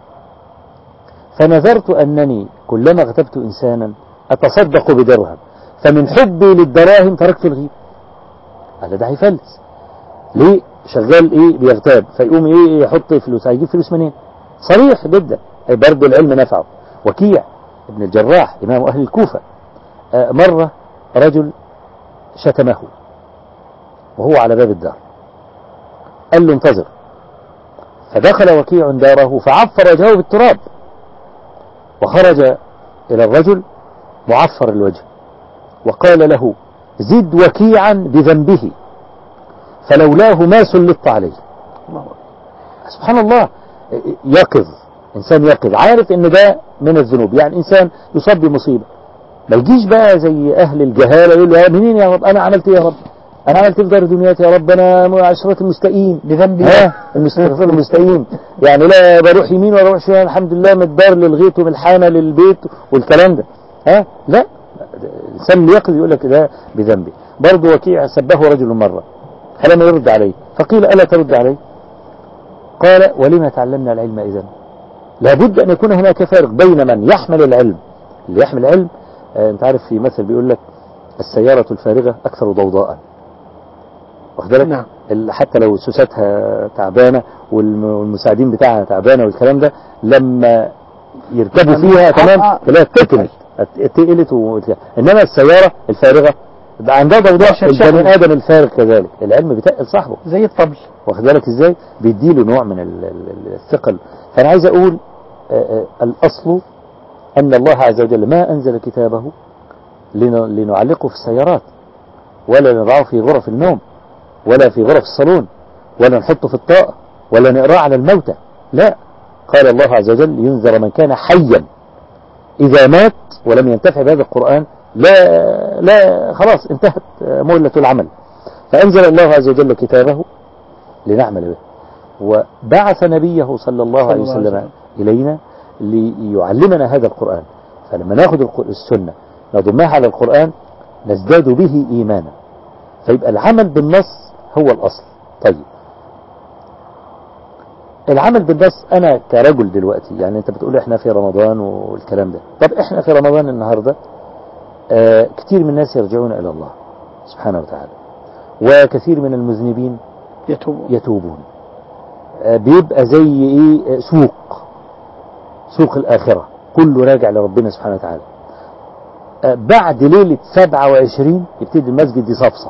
فنذرت أنني كلما اغتبت إنسانا أتصدق بدرهم، فمن حبي للدراهم تركت الغيب. هذا ده هيفلس ليه؟ شغال إيه بيغتاب فيقوم إيه يحط فلوس، هيجيب فلوس منين؟ صريح جدا. برضه العلم نفعه. وكيع ابن الجراح إمام أهل الكوفة آه مرة رجل شتمه وهو على باب الدار، قال له انتظر، فدخل وكيع داره فعفر وجهه بالتراب، وخرج إلى الرجل معفر الوجه وقال له زد وكيعا بذنبه فلولاه ما سلطت عليه. سبحان الله. يقظ إنسان يقظ عارف إن ده من الذنوب. يعني إنسان يصاب بمصيبة ما يجيش بقى زي أهل الجهالة يقول له منين يا رب أنا عملت إيه يا رب أنا عملت في دار دنياتي يا رب أنا عشرة المستقيم بذنبي ها المستغفر المستقيم يعني لا بروح يمين ولا بروح شمال الحمد لله من الدار للغيط ومن الحانة للبيت والكلام ده ها لا. الإنسان يقظ يقول لك ده بذنبي. برضه وكيع سبه رجل مرة فلم يرد عليه فقيل ألا ترد عليه قال ولما تعلمنا العلم إذن؟ لابد أن يكون هناك فارق بين من يحمل العلم. اللي يحمل العلم آه أنت عارف في مثل بيقول لك السيارة الفارغة أكثر ضوضاء، واخد بالك؟ نعم. حتى لو سوستها تعبانة والمساعدين بتاعها تعبانة والكلام ده، لما يركبوا فيها تمام تلاقيها تتقلت اتقلت وتلاقيها. إنما السيارة الفارغة عندها ضوضاء. البني آدم الفارغ كذلك العلم بيتقل صاحبه زي الطبل، واخد بالك ازاي؟ بيديله نوع من الثقل. فأنا عايز أقول آآ آآ الأصل أن الله عز وجل ما أنزل كتابه لنعلقه في السيارات، ولا نضعه في غرف النوم، ولا في غرف الصالون، ولا نحطه في الطاقة، ولا نقرأه على الموتى. لا، قال الله عز وجل ينذر من كان حيا، إذا مات ولم ينتفع بهذا القرآن لا لا خلاص انتهت مهلة العمل. فأنزل الله عز وجل كتابه لنعمل به، وبعث نبيه صلى الله عليه وسلم إلينا ليعلمنا هذا القرآن. فلما ناخذ السنة نضمها على القرآن نزداد به إيمانا، فيبقى العمل بالنص هو الأصل. طيب العمل بالنص، أنا كرجل دلوقتي يعني أنت بتقول إحنا في رمضان والكلام ده، طب إحنا في رمضان النهاردة آه كثير من الناس يرجعون إلى الله سبحانه وتعالى، وكثير من المذنبين يتوبون, يتوبون. آه بيبقى زي إيه سوق سوق الآخرة، كله راجع لربنا سبحانه وتعالى. آه بعد ليلة سبعة وعشرين يبتدي المسجد يصفصف.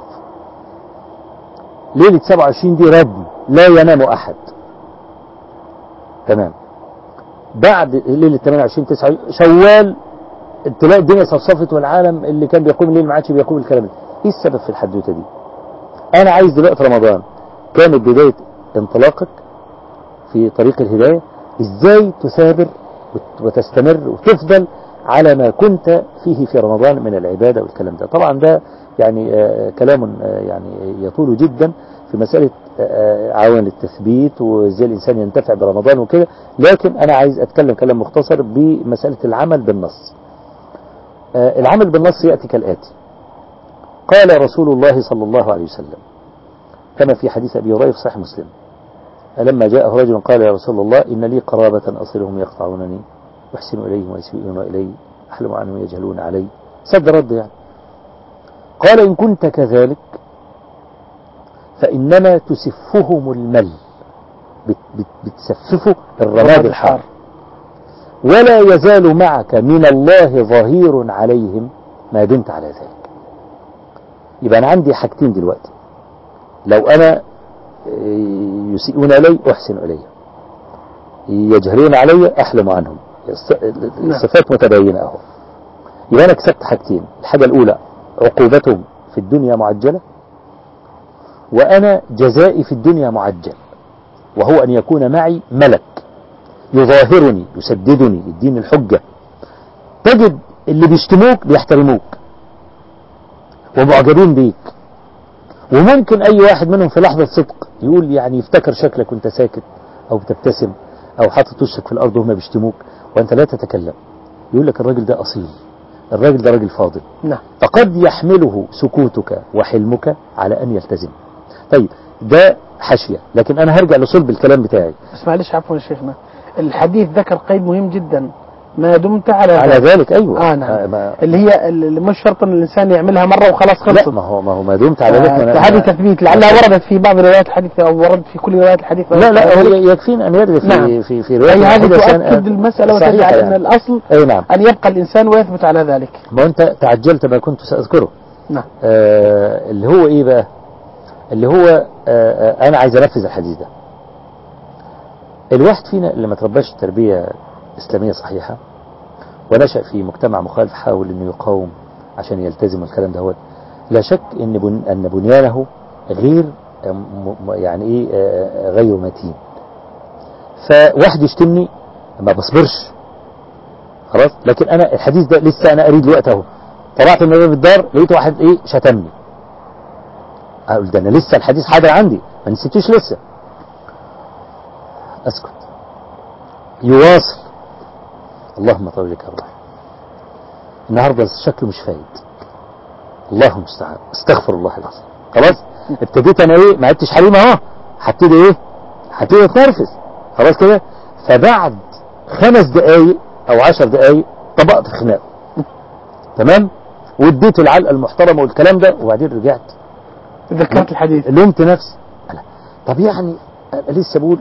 ليلة سبعة وعشرين دي ردم لا ينام أحد، تمام. بعد ليلة ثمانية وعشرين تسعة شوال تلاقي الدنيا صفصفت، والعالم اللي كان بيقوم الليل ما عادش بيقوم الكلام ده. ايه السبب في الحدوته دي؟ انا عايز دلوقتي رمضان كانت بداية انطلاقك في طريق الهداية، ازاي تثابر وتستمر وتفضل على ما كنت فيه في رمضان من العبادة والكلام ده. طبعا ده يعني آه كلام آه يعني يطول جدا في مسألة آه عوامل التثبيت وازاي الإنسان ينتفع برمضان وكده، لكن أنا عايز أتكلم كلام مختصر بمسألة العمل بالنص. آه العمل بالنص يأتي كالآتي: قال رسول الله صلى الله عليه وسلم كما في حديث أبي هريرة في صحيح مسلم: لما جاءه رجل قال يا رسول الله إن لي قرابة أصلهم يقطعونني يحسن إليهم ويسيئون إلي، أحلم عنهم يجهلون علي. سد رد يعني. قال إن كنت كذلك فإنما تسفهم المل، بت بت بتسففه الرماد الحار، ولا يزال معك من الله ظهير عليهم ما دمت على ذلك. يبقى أنا عندي حاجتين دلوقتي: لو أنا يسيئون إلي أحسن إليهم، يجهلون علي أحلم عنهم. الصفات متباينة أهو. يبقى أنا كسبت حاجتين: الحاجة الأولى عقوبتهم في الدنيا معجلة، وأنا جزائي في الدنيا معجل، وهو أن يكون معي ملك يظاهرني يسددني يديني الحجة. تجد اللي بيشتموك بيحترموك ومعجبين بيك، وممكن أي واحد منهم في لحظة صدق يقول يعني يفتكر شكلك وانت ساكت أو بتبتسم أو حاطط وشك في الأرض وهم بيشتموك وانت لا تتكلم، يقول لك الراجل ده أصيل، الراجل ده راجل فاضل. نعم. فقد يحمله سكوتك وحلمك على أن يلتزم. طيب ده حاشية، لكن أنا هرجع لصلب الكلام بتاعي. بس معلش عفوا يا شيخنا، الحديث ذكر قيد مهم جدا: ما دمت على على ذلك. ذلك أيوة. آه نعم. آه ما اللي هي اللي مش شرط ان الانسان يعملها مره وخلاص خلصت. لا، ما هو ما هو ما دمت على ذلك. آه هذه تثبيت لعلها وردت في بعض روايات الحديث او وردت في كل روايات الحديث. لا لا، هو يكفينا ان يرد في نعم. في في روايه هي هذه تؤكد المساله وتجعل يعني. ان الاصل أي نعم. ان يبقى الانسان ويثبت على ذلك. ما انت تعجلت ما كنت ساذكره. نعم. آه اللي هو ايه بقى؟ اللي هو آه آه انا عايز انفذ الحديث ده. الواحد فينا اللي ما ترباش تربيه اسلاميه صحيحه ونشأ في مجتمع مخالف حاول انه يقاوم عشان يلتزم الكلام ده، هو لا شك ان بن ان بنيانه غير يعني ايه غير متين. فواحد يشتمني ما بصبرش خلاص، لكن انا الحديث ده لسه انا اريد الوقت اهو، طلعت من باب الدار لقيت واحد ايه شتمني، اقول ده انا لسه الحديث حاضر عندي ما نسيتوش لسه، اسكت. يواصل: اللهم طول لك الروح، النهارده شكله مش فايد، اللهم المستعان، استغفر الله العظيم. خلاص ابتديت انا ايه ما عدتش حليم اهو، هبتدي ايه هتبقى تنرفز خلاص كده. فبعد خمس دقايق او عشر دقايق طبقت في خناقه تمام، واديته العلقه المحترمه والكلام ده، وبعدين رجعت ذكرت الحديث لومت نفسي. طب يعني لسه بقول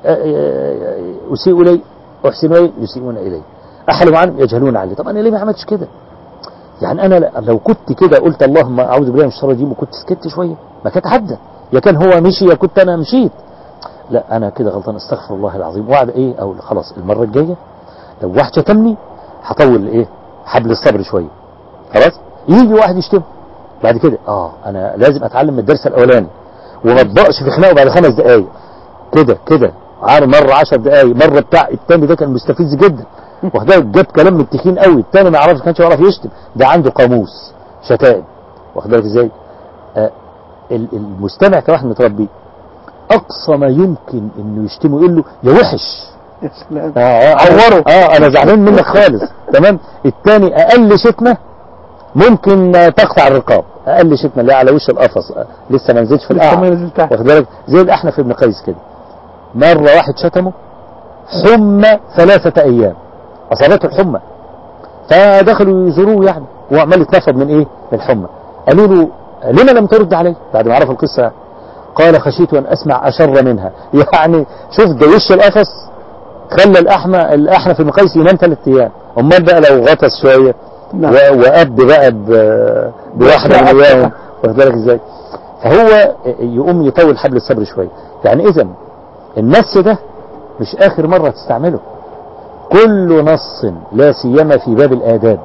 اسيء الي احسن الي يسيئون الي، احلم عنهم يجهلون علي. طب انا ليه ما عملتش كده؟ يعني انا لو كنت كده قلت اللهم اعوذ بالله من الشر الرجيم وكنت سكت شويه ما كانت عدى، يا كان هو مشي يا كنت انا مشيت. لا انا كده غلطان، استغفر الله العظيم. وعد ايه؟ او خلاص المره الجايه لو واحد شتمني هطول ايه حبل الصبر شويه، خلاص يجي واحد يشتم بعد كده اه انا لازم اتعلم من الدرس الاولاني وما اطبقش في خناقه بعد خمس دقائق كده كده. عارف مره عشر دقائق، مره بتاع التاني ده كان مستفز جدا واخد جاب كلام من التخين قوي، التاني ما يعرفش، كانش يعرف يشتم، ده عنده قاموس شتائم واخد بالك ازاي. آه المستمع كواحد متربي اقصى ما يمكن انه يشتمه يقول له يا وحش يا سلام اه اه عوره اه انا زعلان منك خالص تمام. التاني اقل شتمه ممكن تقطع الرقاب، اقل شتمه اللي على وش القفص آه. لسه ما نزلتش في القاع واخد بالك، زي الاحنف ابن قيس كده. مره واحد شتمه حمى ثلاثه ايام، اصابته الحمى، فدخلوا يزوروه يعني وعمال يتنفض من ايه؟ من الحمى. قالوا له لما لم ترد عليه بعد ما عرف القصه؟ قال خشيت ان اسمع اشر منها. يعني شوف ده وش القفص خلى الاحمى الاحنف ابن قيس ينام ثلاث ايام، امال بقى لو غطس شويه نعم. وأب بقى بواحدة من اياهم واخد بالك ازاي. فهو يقوم يطول حبل الصبر شويه. يعني اذا النص ده مش اخر مره تستعمله، كل نص لا سيما في باب الآداب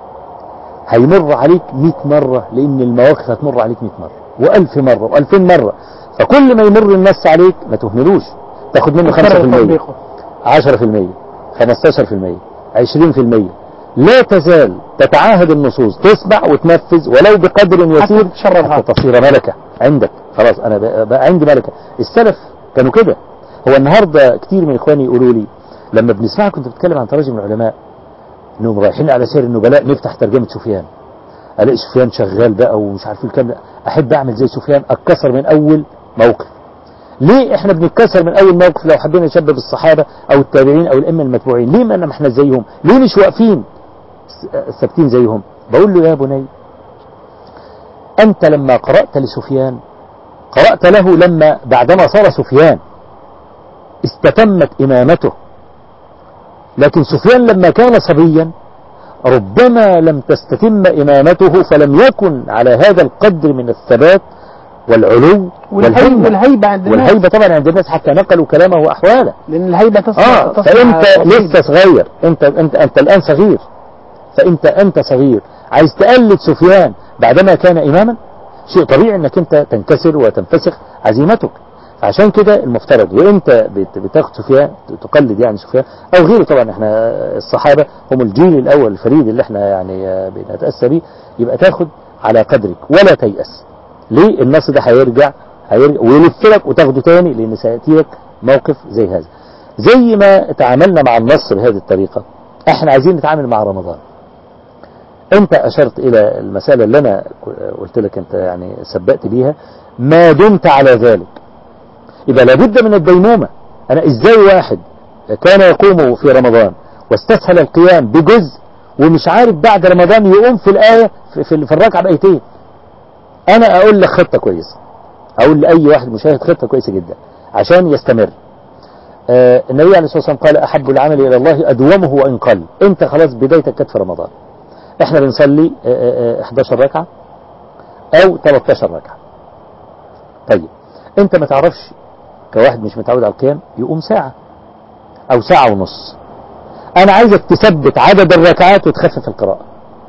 هيمر عليك مئة مرة، لأن المواقف هتمر عليك مئة مرة وألف مرة وألفين مرة. فكل ما يمر النص عليك ما تهملوش، تاخد منه خمسة في المية عشرة في المية خمستاشر في المية عشرين في المية، لا تزال تتعاهد النصوص، تسمع وتنفذ ولو بقدر يسير حتى تصير ملكة عندك. خلاص أنا بقى عندي ملكة. السلف كانوا كده. هو النهاردة كتير من إخواني يقولوا لي لما بنسمعك كنت بتتكلم عن تراجم العلماء انهم رايحين على سير النبلاء نفتح ترجمة سفيان، الاقي سفيان شغال بقى ومش عارف الكلام ده، احب اعمل زي سفيان اتكسر من اول موقف. ليه احنا بنتكسر من اول موقف لو حبينا نشبه بالصحابة او التابعين او الائمه المتبوعين؟ ليه ما احنا زيهم؟ ليه مش واقفين ثابتين زيهم؟ بقول له يا بني انت لما قرأت لسفيان قرأت له لما بعدما صار سفيان استتمت امامته، لكن سفيان لما كان صبيا ربما لم تستتم إمامته فلم يكن على هذا القدر من الثبات والعلو والهيبة, والهيبة عند الناس، والهيبة طبعا عند الناس حتى نقلوا كلامه وأحواله، لأن الهيبة تصنع آه تصنع فأنت رصيد. لسه صغير، أنت, أنت, أنت الآن صغير، فأنت أنت صغير عايز تقلد سفيان بعدما كان إماما، شيء طبيعي أنك أنت تنكسر وتنفسخ عزيمتك. عشان كده المفترض وانت بتاخد سفيان تقلد يعني سفيان او غيره، طبعا احنا الصحابة هم الجيل الاول الفريد اللي احنا يعني بنتأسى به، يبقى تاخد على قدرك ولا تيأس. ليه؟ النص ده هيرجع هيرجع ويلف لك وتاخده تاني، لان سيأتيك موقف زي هذا. زي ما تعاملنا مع النص بهذه الطريقة احنا عايزين نتعامل مع رمضان. انت اشرت الى المسألة اللي انا قلت لك انت يعني سبقت بيها، ما دمت على ذلك يبقى لابد من الديمومة. أنا إزاي واحد كان يقوم في رمضان واستسهل القيام بجزء ومش عارف بعد رمضان يقوم في الآية في, في, في الركعة بآيتين؟ أنا أقول لك خطة كويسة، أقول لأي واحد مشاهد خطة كويسة جدا عشان يستمر. آه النبي عليه الصلاة والسلام قال أحب العمل إلى الله أدومه وإن قل. أنت خلاص بدايتك كانت في رمضان، إحنا بنصلي آه آه إحدى عشرة ركعة أو ثلاثة عشر ركعة. طيب أنت ما تعرفش كواحد مش متعود على القيام يقوم ساعة او ساعة ونص، انا عايزك تثبت عدد الركعات وتخفف القراءة.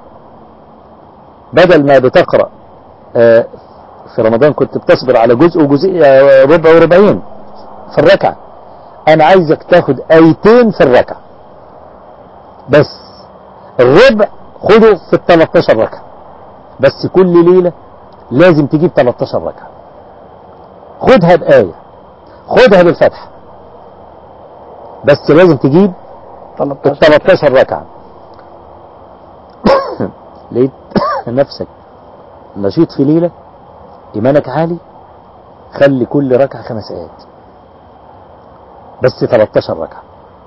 بدل ما بتقرأ آه في رمضان كنت بتصبر على جزء وجزء ربع وربعين في الركعة، انا عايزك تاخد ايتين في الركعة بس، الربع خده في ال ثلاثة عشر ركعة بس، كل ليلة لازم تجيب ثلاثة عشر ركعة، خدها بآية، خدها بالفتح بس لازم تجيب ثلاثة عشر ركعة. لقيت نفسك نشيط في ليلة، إيمانك عالي، خلي كل ركعة خمس آيات بس تلتاشر ركعة.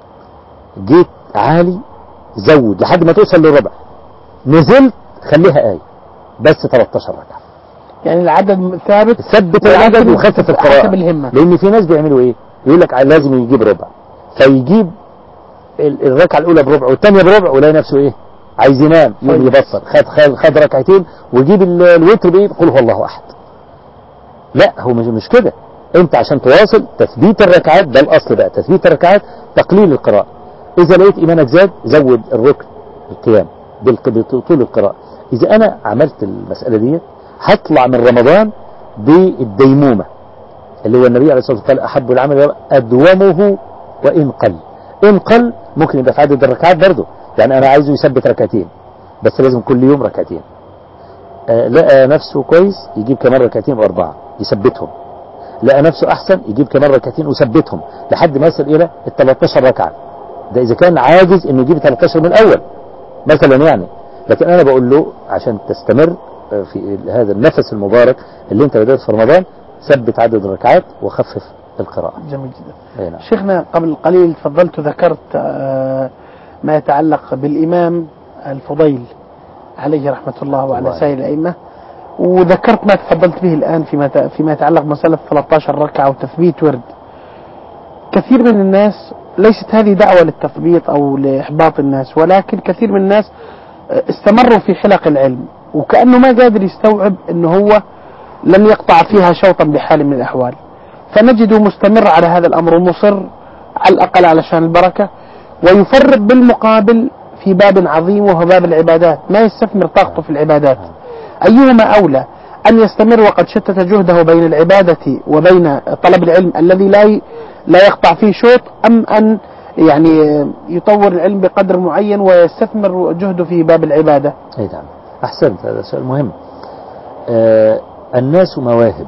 جيت عالي زود لحد ما توصل للربع، نزلت خليها آية بس تلتاشر ركعة. يعني العدد ثابت، ثبت العدد وخفف القراءة. حسب الهمة. لأن في ناس بيعملوا إيه؟ يقول لك لازم يجيب ربع، فيجيب الركعة الأولى بربع والثانية بربع ولا نفسه إيه؟ عايز ينام، يقوم يبصر، خد خد, خد ركعتين ويجيب الوتر بإيه؟ قل هو الله أحد. لا، هو مش مش كده. أنت عشان تواصل تثبيت الركعات، ده الأصل بقى، تثبيت الركعات تقليل القراءة. إذا لقيت إيمانك زاد زود الركن القيام بطول القراءة. إذا أنا عملت المسألة دي هطلع من رمضان بالديمومة، اللي هو النبي عليه الصلاة والسلام قال أحب العمل أدومه وإن قل. إن قل ممكن يبقى في عدد الركعات برضه، يعني أنا عايزه يثبت ركعتين بس لازم كل يوم ركعتين. آه لقى نفسه كويس يجيب كمان ركعتين وأربعة يثبتهم، لقى نفسه أحسن يجيب كمان ركعتين ويثبتهم لحد ما يصل إلى ال تلتاشر ركعة. ده إذا كان عاجز إنه يجيب تلتاشر من الأول مثلا يعني. لكن أنا بقول له عشان تستمر في هذا النفس المبارك اللي أنت بدأت في رمضان، ثبت عدد الركعات وخفف القراءة. جميل جدا. نعم. شيخنا قبل قليل تفضلت وذكرت ما يتعلق بالإمام الفضيل عليه رحمة الله وعلى سائر الأئمة، وذكرت ما تفضلت به الآن فيما فيما يتعلق بمسألة ثلاثة عشر ركعة وتثبيت ورد. كثير من الناس، ليست هذه دعوة للتثبيط أو لإحباط الناس، ولكن كثير من الناس استمروا في حلق العلم وكأنه ما قادر يستوعب أنه هو لم يقطع فيها شوطا بحال من الأحوال، فنجده مستمر على هذا الأمر ومصر على الأقل علشان البركة، ويفرط بالمقابل في باب عظيم وهو باب العبادات، ما يستثمر طاقته في العبادات. أيهما أولى، أن يستمر وقد شتت جهده بين العبادة وبين طلب العلم الذي لا لا يقطع فيه شوط، أم أن يعني يطور العلم بقدر معين ويستثمر جهده في باب العبادة؟ أي نعم، أحسنت، هذا سؤال مهم. آه الناس مواهب،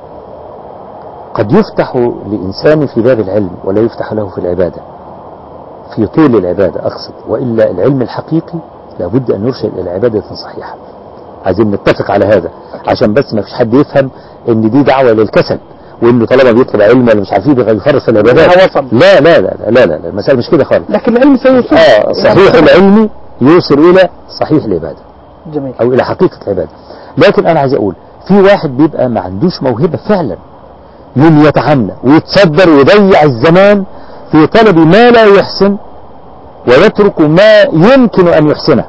قد يفتح لإنسان في باب العلم ولا يفتح له في العبادة، في طول العبادة أقصد، وإلا العلم الحقيقي لابد أن يرشد إلى عبادة صحيحة. عايزين نتفق على هذا عشان بس ما فيش حد يفهم ان دي دعوة للكسل، وانه طالما بيطلب علم ولا مش عارف ايه يفرط في العبادات. لا لا لا لا لا المسألة مش كده خالص. لكن العلم سيوصل اه صحيح العلم يوصل الى صحيح العبادة. جميل. او الى حقيقة العبادة. لكن انا عايز اقول في واحد بيبقى ما عندوش موهبة فعلا، من يتعنى ويتصدر ويضيع الزمان في طلب ما لا يحسن ويترك ما يمكن ان يحسنه.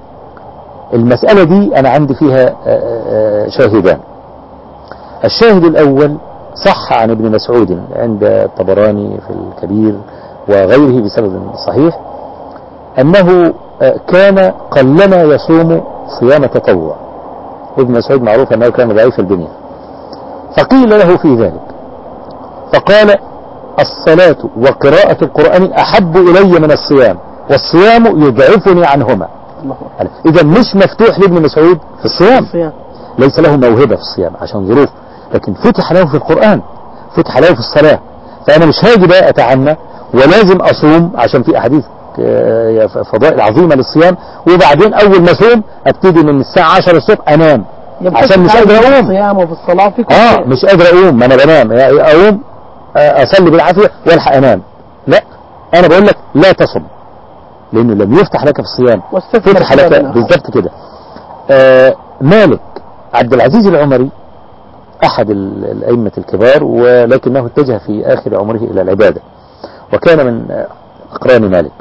المسألة دي أنا عندي فيها شاهدان. الشاهد الأول صح عن ابن مسعود عند الطبراني في الكبير وغيره بسند صحيح أنه كان قلما يصوم صيام تطوع، وابن مسعود معروف أنه كان ضعيف البنية، فقيل له في ذلك فقال الصلاة وقراءة القرآن أحب إلي من الصيام، والصيام يضعفني عنهما. إذا مش مفتوح لابن مسعود في الصيام، ليس له موهبة في الصيام عشان ظروف، لكن فتح له في القرآن، فتح له في الصلاة. فأنا مش هاجي بقى أتعنى ولازم أصوم عشان في أحاديث فضائل عظيمة للصيام، وبعدين أول ما أصوم أبتدي من الساعة عشرة الصبح أنام عشان مش قادر أقوم. الصيام وفي الصلاة في كل آه مش قادر أقوم، ما أنا بنام، أقوم أصلي بالعافية والحق أنام. لا، أنا بقول لك لا تصم، لأنه لم يفتح لك في الصيام، فتح لك بالضبط كده. آه مالك عبد العزيز العمري أحد الأئمة الكبار، ولكنه اتجه في آخر عمره إلى العبادة، وكان من أقران مالك.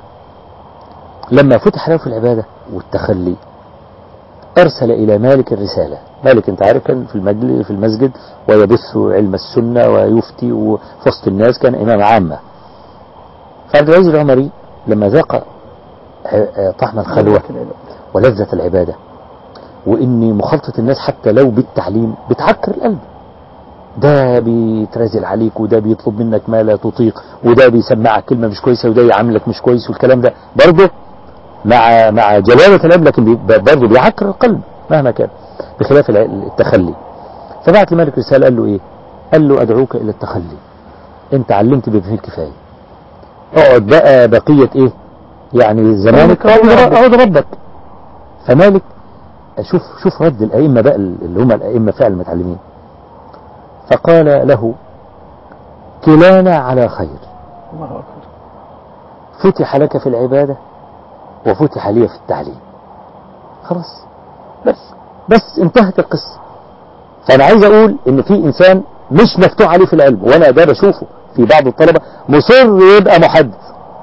لما فتح له في العبادة والتخلي أرسل إلى مالك الرسالة. مالك أنت عارف كان في في المسجد ويبث علم السنة ويفتي وفي وسط الناس، كان إمام عامة. فعبد العزيز العمري لما ذاق طعم الخلوة ولذة العبادة، وإن مخالطة الناس حتى لو بالتعليم بتعكر القلب، ده بيترازل عليك وده بيطلب منك ما لا تطيق وده بيسمعك كلمة مش كويسة وده يعاملك مش كويس، والكلام ده برضه مع مع جلالة القلب، لكن برضه بيعكر القلب مهما كان، بخلاف التخلي. فبعت لمالك رسالة قال له إيه؟ قال له أدعوك إلى التخلي، أنت علمت بما فيه الكفاية، اقعد بقى بقية إيه يعني زمانك اقعد ربك. فمالك شوف شوف رد الأئمة بقى اللي هم الأئمة فعلا المتعلمين، فقال له كلانا على خير الله أكبر. فتح لك في العبادة وفتح لي في التعليم. خلاص، بس بس انتهت القصة. فأنا عايز أقول إن في إنسان مش مفتوح عليه في العلم، وأنا ده بشوفه في بعض الطلبة مصر يبقى محدث،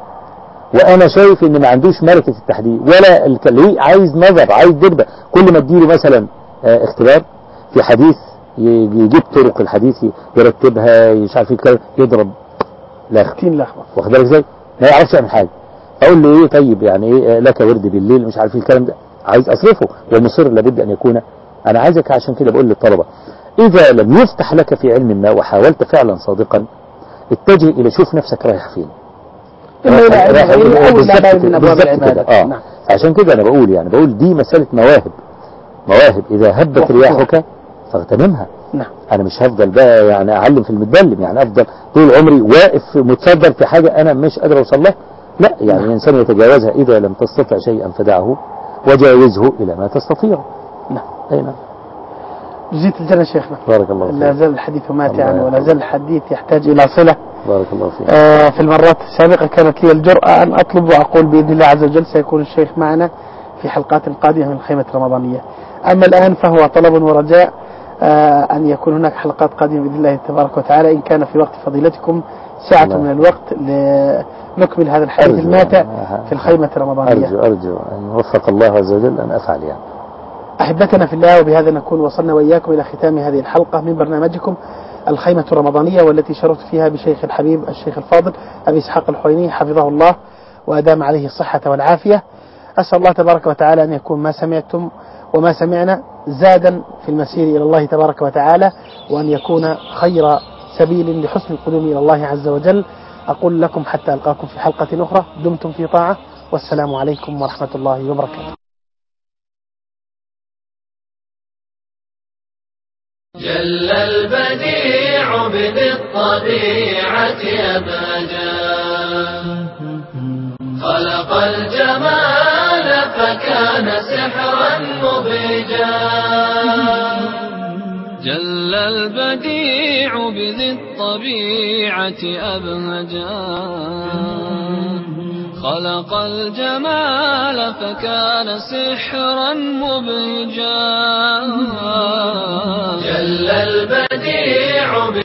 وأنا شايف إن ما عندوش ملكة التحديد ولا ليه، عايز نظر، عايز دربة. كل ما تجيله مثلا اه اختبار في حديث يجيب طرق الحديث يرتبها، مش عارف الكلام، يضرب لخبة لخبة، واخد بالك ازاي؟ ما يعرفش يعمل حاجة. اقول له ايه طيب يعني ايه لك ورد بالليل مش عارف الكلام ده، عايز اصرفه ومصر لابد ان يكون. انا عايزك عشان كده بقول للطلبة اذا لم يفتح لك في علم ما وحاولت فعلا صادقا، اتجه الى شوف نفسك رايح فين. إما إلى علم غيره أو إلى باب من أبواب العبادة. اه نعم. عشان كده انا بقول يعني بقول دي مسألة مواهب. مواهب اذا هبت رياحك فاغتنمها. نعم. انا مش هفضل بقى يعني اعلم في المتدلم، يعني افضل طول عمري واقف متصدر في حاجة انا مش قادر اوصل لها. لا، يعني نعم. الانسان يتجاوزها اذا لم تستطع شيئا فدعه وجاوزه الى ما تستطيع. نعم. اي نعم. جزيت الجنة شيخنا. بارك الله فيك. لا زال الحديث ماتعا ولا زال الحديث يحتاج إلى صلة. بارك الله فيك. آه في المرات السابقة كانت لي الجرأة أن أطلب وأقول بإذن الله عز وجل سيكون الشيخ معنا في حلقات قادمة من خيمة رمضانية. أما الآن فهو طلب ورجاء آه أن يكون هناك حلقات قادمة بإذن الله تبارك وتعالى، إن كان في وقت فضيلتكم ساعة الله. من الوقت لنكمل هذا الحديث الماتع في الخيمة الرمضانية. أرجو أرجو أن يوفق الله عز وجل أن أفعل يعني. أحبتنا في الله، وبهذا نكون وصلنا وإياكم إلى ختام هذه الحلقة من برنامجكم الخيمة الرمضانية، والتي شرفت فيها بشيخ الحبيب الشيخ الفاضل أبي إسحاق الحويني حفظه الله وأدام عليه الصحة والعافية. أسأل الله تبارك وتعالى أن يكون ما سمعتم وما سمعنا زادا في المسير إلى الله تبارك وتعالى، وأن يكون خير سبيل لحسن القدوم إلى الله عز وجل. أقول لكم حتى ألقاكم في حلقة أخرى، دمتم في طاعة، والسلام عليكم ورحمة الله وبركاته. جل البديع بذي الطبيعة أبهجا، خلق الجمال فكان سحرا مبهجا. جل البديع بذي الطبيعة أبهجا، خلق الجمال فكان سحرا مبهجا. جل البديع